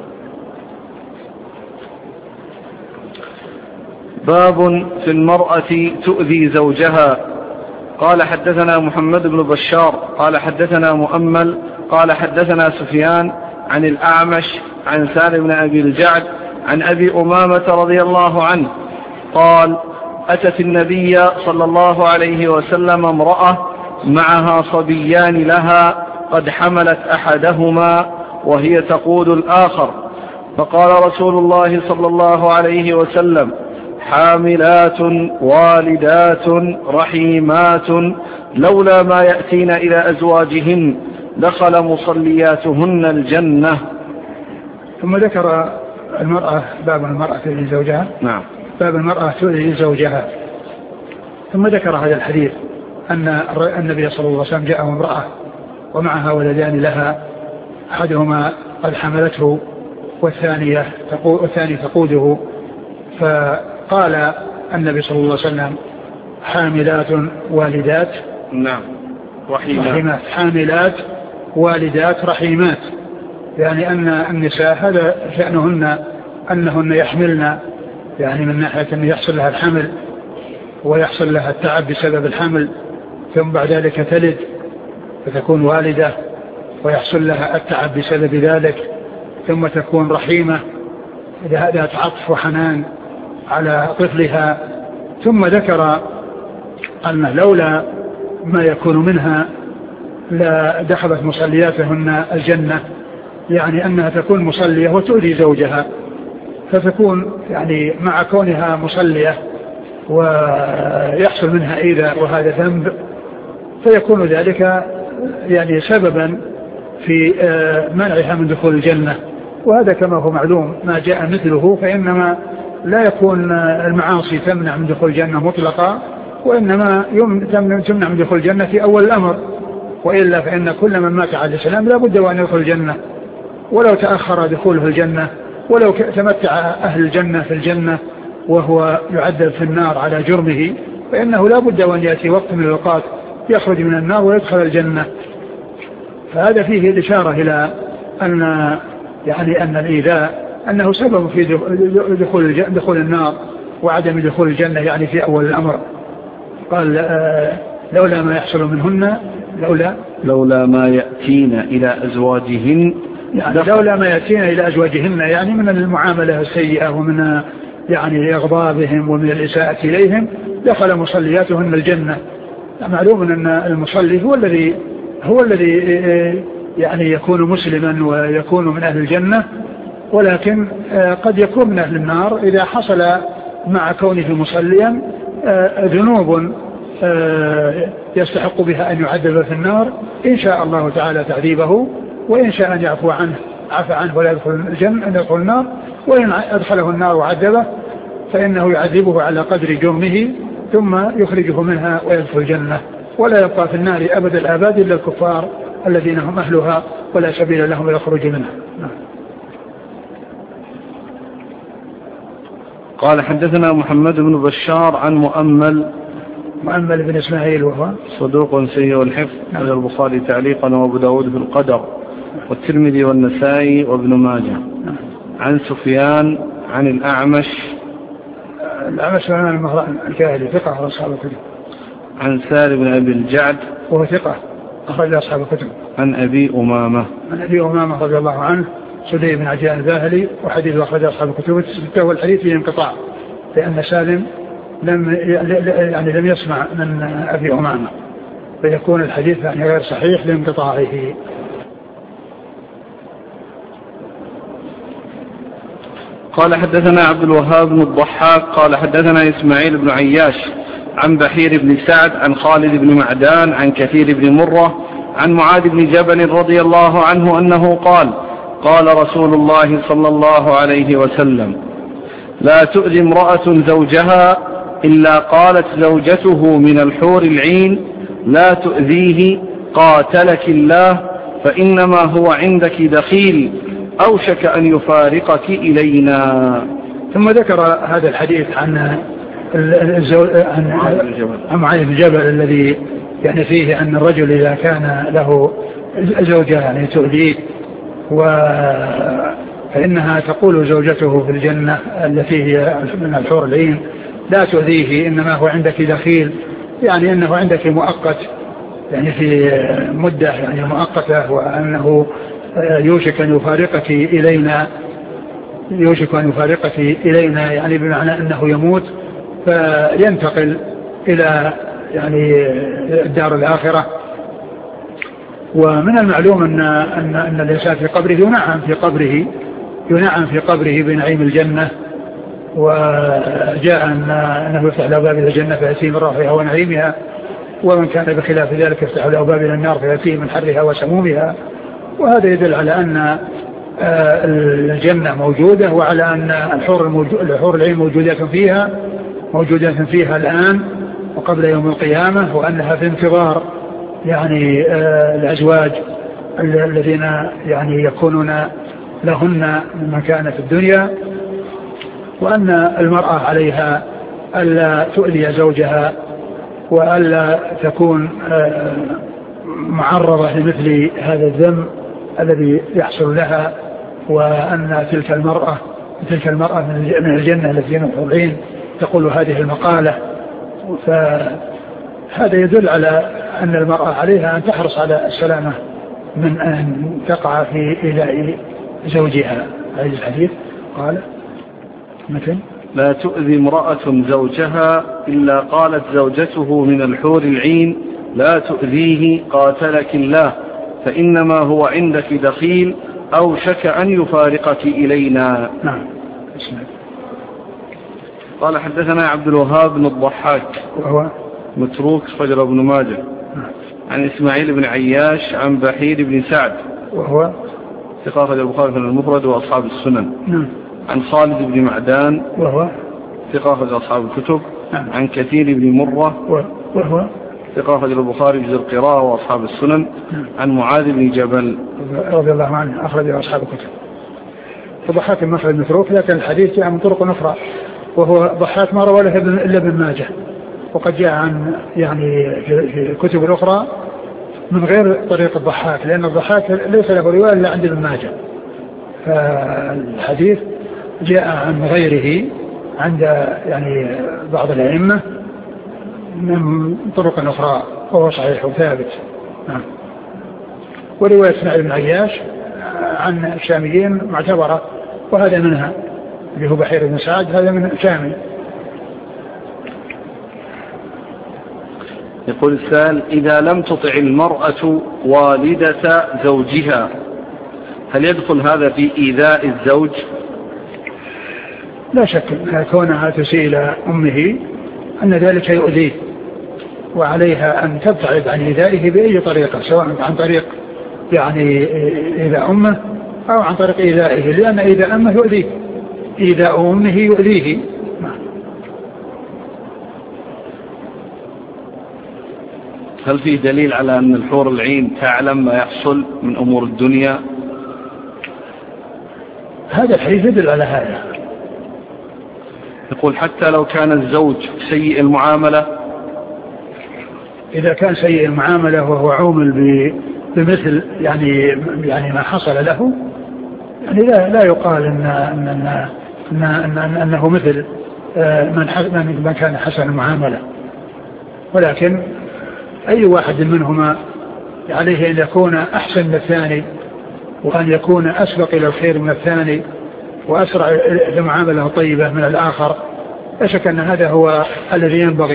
باب في المرأة تؤذي زوجها. قال حدثنا محمد بن بشار قال حدثنا مؤمل قال حدثنا سفيان عن الأعمش عن سالم بن أبي الجعد عن أبي أمامة رضي الله عنه قال أتت النبي صلى الله عليه وسلم امرأة معها صبيان لها قد حملت أحدهما وهي تقود الآخر، فقال رسول الله صلى الله عليه وسلم حاملات والدات رحيمات لولا ما يأتين إلى أزواجهن دخل مصلياتهن الجنة. ثم ذكر المرأة باب المرأة تؤذي زوجها. نعم. باب المرأة تؤذي زوجها. ثم ذكر هذا الحديث أن النبي صلى الله عليه وسلم جاءه امرأة ومعها ولدان لها، أحدهما قد حملته والثانية والثاني تقوده، فقال النبي صلى الله عليه وسلم حاملات والدات. نعم. رحيمات. رحيمات. حاملات والدات رحيمات، يعني أن النساء هذا شأنهن أنهن يحملن، يعني من ناحية أن يحصل لها الحمل ويحصل لها التعب بسبب الحمل، ثم بعد ذلك تلد فتكون والدة ويحصل لها التعب بسبب ذلك، ثم تكون رحيمة ذات عطف وحنان على طفلها. ثم ذكر أن لولا ما يكون منها لا دخلت مصلياتهن الجنة، يعني أنها تكون مصلية وتؤذي زوجها، فتكون يعني مع كونها مصلية ويحصل منها إيذاء وهذا ذنب، فيكون ذلك يعني سببا في منعها من دخول الجنة. وهذا كما هو معلوم ما جاء مثله، فإنما لا يكون المعاصي تمنع من دخول الجنة مطلقا، وإنما تمنع من دخول الجنة في أول الأمر، وإلا فإن كل من مات على الإسلام لا بد وأن يدخل الجنة، ولو تأخر دخوله الجنة، ولو تمتع أهل الجنة في الجنة وهو يعذب في النار على جرمه، فإنه لا بد وأن يأتي وقت من الأوقات يخرج من النار ويدخل الجنة. فهذا فيه الإشارة إلى أن يعني أن الإيذاء أنه سبب في دخول دخول النار وعدم دخول الجنة، يعني في أول الأمر. قال آه لولا ما يحصل منهن لولا لولا ما يأتين إلى أزواجهن، يعني لولا ما يأتين إلى أزواجهن، يعني من المعاملة السيئة ومن يعني إغضابهم ومن الإساءة إليهم دخل مصلياتهن الجنة. معلوم أن المصلي هو الذي هو الذي يعني يكون مسلما ويكون من أهل الجنة، ولكن قد يكون من أهل النار إذا حصل مع كونه مصليا ذنوب يستحق بها أن يعذب في النار، إن شاء الله تعالى تعذيبه، وإن شاء أن يعفو عنه عفى عنه ولا يدخل الجنة أن يدخل النار، وإن أدخله النار وعذبه فإنه يعذبه على قدر جرمه ثم يخرجه منها ويدخل الجنة، ولا يبقى في النار أبد الآباد إلا الكفار الذين هم أهلها ولا سبيل لهم إلى الخروج منها. قال حدثنا محمد بن بشار عن مؤمل مؤمل بن إسماعيل وهو صدوق سيء الحفظ، نعم. البخاري تعليقا وابو داود في القدر والترمذي والنسائي وابن ماجه. نعم. عن سفيان عن الأعمش الأعمش عن الكاهلي ثقة أصحاب الكتب. عن سالم بن أبي الجعد وهو ثقة أخرج أصحاب الكتب. عن أبي أمامة عن أبي أمامة رضي الله عنه سدي بن عجلان الباهلي، وحديث أخرج أصحاب الكتب. هو الحديث فيه انقطاع لأن سالم لم يعني لم يسمع من أبي أمامة، فيكون الحديث يعني غير صحيح لانقطاعه. قال حدثنا عبد الوهاب بن الضحاك قال حدثنا إسماعيل بن عياش عن بحير بن سعد عن خالد بن معدان عن كثير بن مرة عن معاذ بن جبل رضي الله عنه أنه قال قال رسول الله صلى الله عليه وسلم لا تؤذي امرأة زوجها إلا قالت زوجته من الحور العين لا تؤذيه قاتلك الله فإنما هو عندك دخيل أوشك أن يفارقك إلينا. ثم ذكر هذا الحديث عن عن معاذ بن جبل الذي يعني فيه أن الرجل إذا كان له زوجة يعني تؤذيه فإنها تقول زوجته في الجنة التي هي من الحور العين لا تؤذيه إنما هو عندك دخيل، يعني أنه عندك مؤقت يعني في مدة يعني مؤقتة، وأنه يوشك أن يفارقك إلينا يوشك أن يفارقك إلينا يعني بمعنى أنه يموت فينتقل إلى يعني الدار الآخرة. ومن المعلوم أن, أن, أن الإنسان في قبره ينعم في قبره ينعم في قبره بنعيم الجنة وجاء أنه يفتح له باب إلى الجنة فيأتيه من روحها ونعيمها، ومن كان بخلاف ذلك يفتح له باب إلى النار فيأتيه من حرها وسمومها. وهذا يدل على أن الجنة موجودة، وعلى أن الحور العين موجودة فيها موجودة فيها الآن وقبل يوم القيامة، وأنها في انتظار يعني الأزواج الذين يعني يكونون لهن من كان في الدنيا، وأن المرأة عليها ألا تؤذي زوجها وألا تكون معرضة لمثل هذا الذنب الذي يحصل لها، وأن تلك المرأة تلك المرأة من الجنة التي نحرين تقول هذه المقالة. فهذا يدل على أن المرأة عليها أن تحرص على السلامة من أن تقع في إيذاء زوجها. هذا الحديث قال مثل لا تؤذي امرأة زوجها إلا قالت زوجته من الحور العين لا تؤذيه قاتلك الله فإنما هو عندك دخيل أو شك أن يفارقك إلينا. نعم. قال حدثنا عبد الوهاب بن الضحاك وهو متروك فجر بن ماجه عن إسماعيل بن عياش عن بحير بن سعد وهو ثقافة البخاري في المفرد وأصحاب السنن. نعم. عن خالد بن معدان وهو ثقافة أصحاب الكتب. نعم. عن كثير بن مرة وهو ثقافة البخاري في القراءة وأصحاب السنن. نعم. عن معاذ بن جبل رضي الله عنه أخرج أصحاب الكتب. فضحاك المخرج متروك، لكن الحديث جاء من طرق أخرى، وهو ضحاك ما روى له إلا ابن ماجه، وقد جاء عن يعني في الكتب الأخرى من غير طريق الضحاك، لأن الضحاك ليس له رواية إلا عند ابن ماجه. فالحديث جاء عن غيره عند يعني بعض الأئمة من طرق أخرى، وهو صحيح وثابت. نعم. ورواية إسماعيل بن عياش عن الشاميين معتبرة، وهذا منها اللي هو بحير بن سعد، هذا من الشامي. يقول السائل: إذا لم تطع المرأة والدة زوجها هل يدخل هذا في إيذاء الزوج؟ لا شك أن كونها تسيء إلى أمه أن ذلك يؤذيه، وعليها أن تبتعد عن إيذائه بأي طريقة، سواء عن طريق يعني إيذاء أمه أو عن طريق إيذائه، لأن إيذاء أمه يؤذيه، إيذاء أمه يؤذيه. هل فيه دليل على أن الحور العين تعلم ما يحصل من أمور الدنيا؟ هذا الحديث يدل على هذا. يقول: حتى لو كان الزوج سيء المعاملة، إذا كان سيء المعاملة وهو عومل بمثل يعني يعني ما حصل له، يعني لا لا يقال إن إن إن إن إن أنه مثل من من كان حسن المعاملة، ولكن أي واحد منهما عليه أن يكون أحسن من الثاني، وأن يكون أسبق إلى الخير من الثاني، وأسرع لمعاملة طيبة من الآخر. لا شك أن هذا هو الذي ينبغي،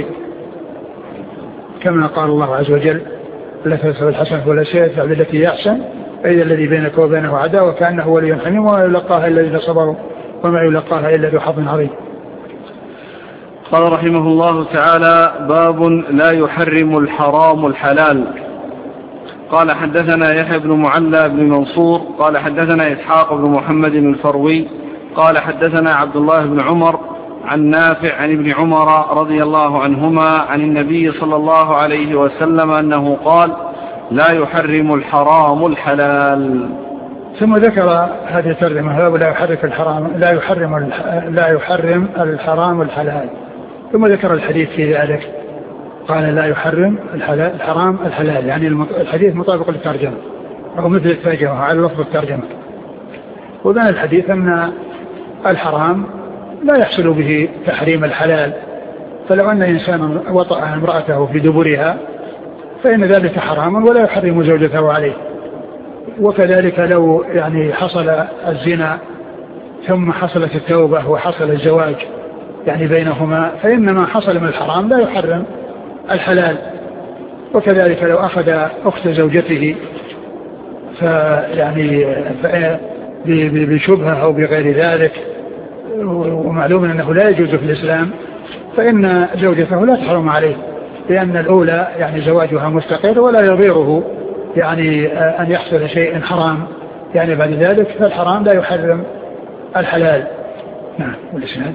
كما قال الله عز وجل: لا تستوي الحسنة ولا السيئة ادفع بالتي هي أحسن فإذا الذي بينك وبينه عداوة كأنه ولي حميم وما يلقاها إلا الذين صبروا وما يلقاها إلا ذو حظ عظيم. قال رحمه الله تعالى: باب لا يحرم الحرام الحلال. قال حدثنا يحيى بن معلى بن منصور قال حدثنا إسحاق بن محمد الفروي قال حدثنا عبد الله بن عمر عن نافع عن ابن عمر رضي الله عنهما عن النبي صلى الله عليه وسلم أنه قال: لا يحرم الحرام الحلال. ثم ذكر هذه الترجمة: لا يحرم الحرام لا يحرم لا يحرم الحرام الحلال. ثم ذكر الحديث في ذلك، قال: لا يحرم الحلال الحرام الحلال، يعني الحديث مطابق للترجمة أو مثل الترجمة على لفظ الترجمة. وبين الحديث أن الحرام لا يحصل به تحريم الحلال، فلو أن إنسانا وطأ امرأته في دبرها فإن ذلك حرام ولا يحرم زوجته عليه. وكذلك لو يعني حصل الزنا ثم حصلت التوبة وحصل الزواج يعني بينهما، فإن ما حصل من الحرام لا يحرم الحلال. وكذلك لو أخذ أخت زوجته فيعني بشبهة أو بغير ذلك ومعلوم أنه لا يجوز في الإسلام، فإن زوجته لا تحرم عليه، لأن الأولى يعني زواجها مستقر ولا يضيره يعني أن يحصل شيء حرام يعني بعد ذلك، فالحرام لا يحرم الحلال. نعم. والإسناد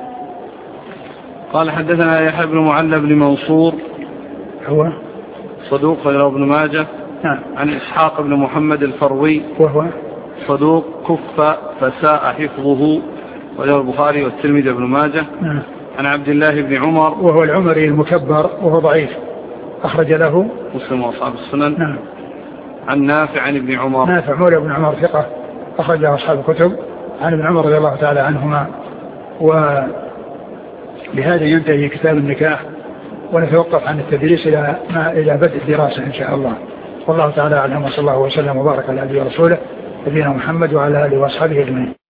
قال حدثنا يحيى بن معل بن منصور هو صدوق غير ابن ماجه. نعم. عن إسحاق بن محمد الفروي وهو صدوق كف فساء حفظه وله البخاري والترمذي وابن ماجه. نعم. عن عبد الله بن عمر وهو العمري المكبر وهو ضعيف أخرج له مسلم وأصحاب السنن. نعم. عن نافع عن ابن عمر نافع مولى ابن عمر ثقة أخرج له أصحاب الكتب عن ابن عمر رضي الله تعالى عنهما. وبهذا ينتهي كتاب النكاح، ونتوقف عن التدريس إلى ما إلى بدء الدراسة إن شاء الله. والله تعالى أعلم، وصلى الله وسلم وبارك على نبينا ورسوله نبينا محمد وعلى آله وأصحابه أجمعين.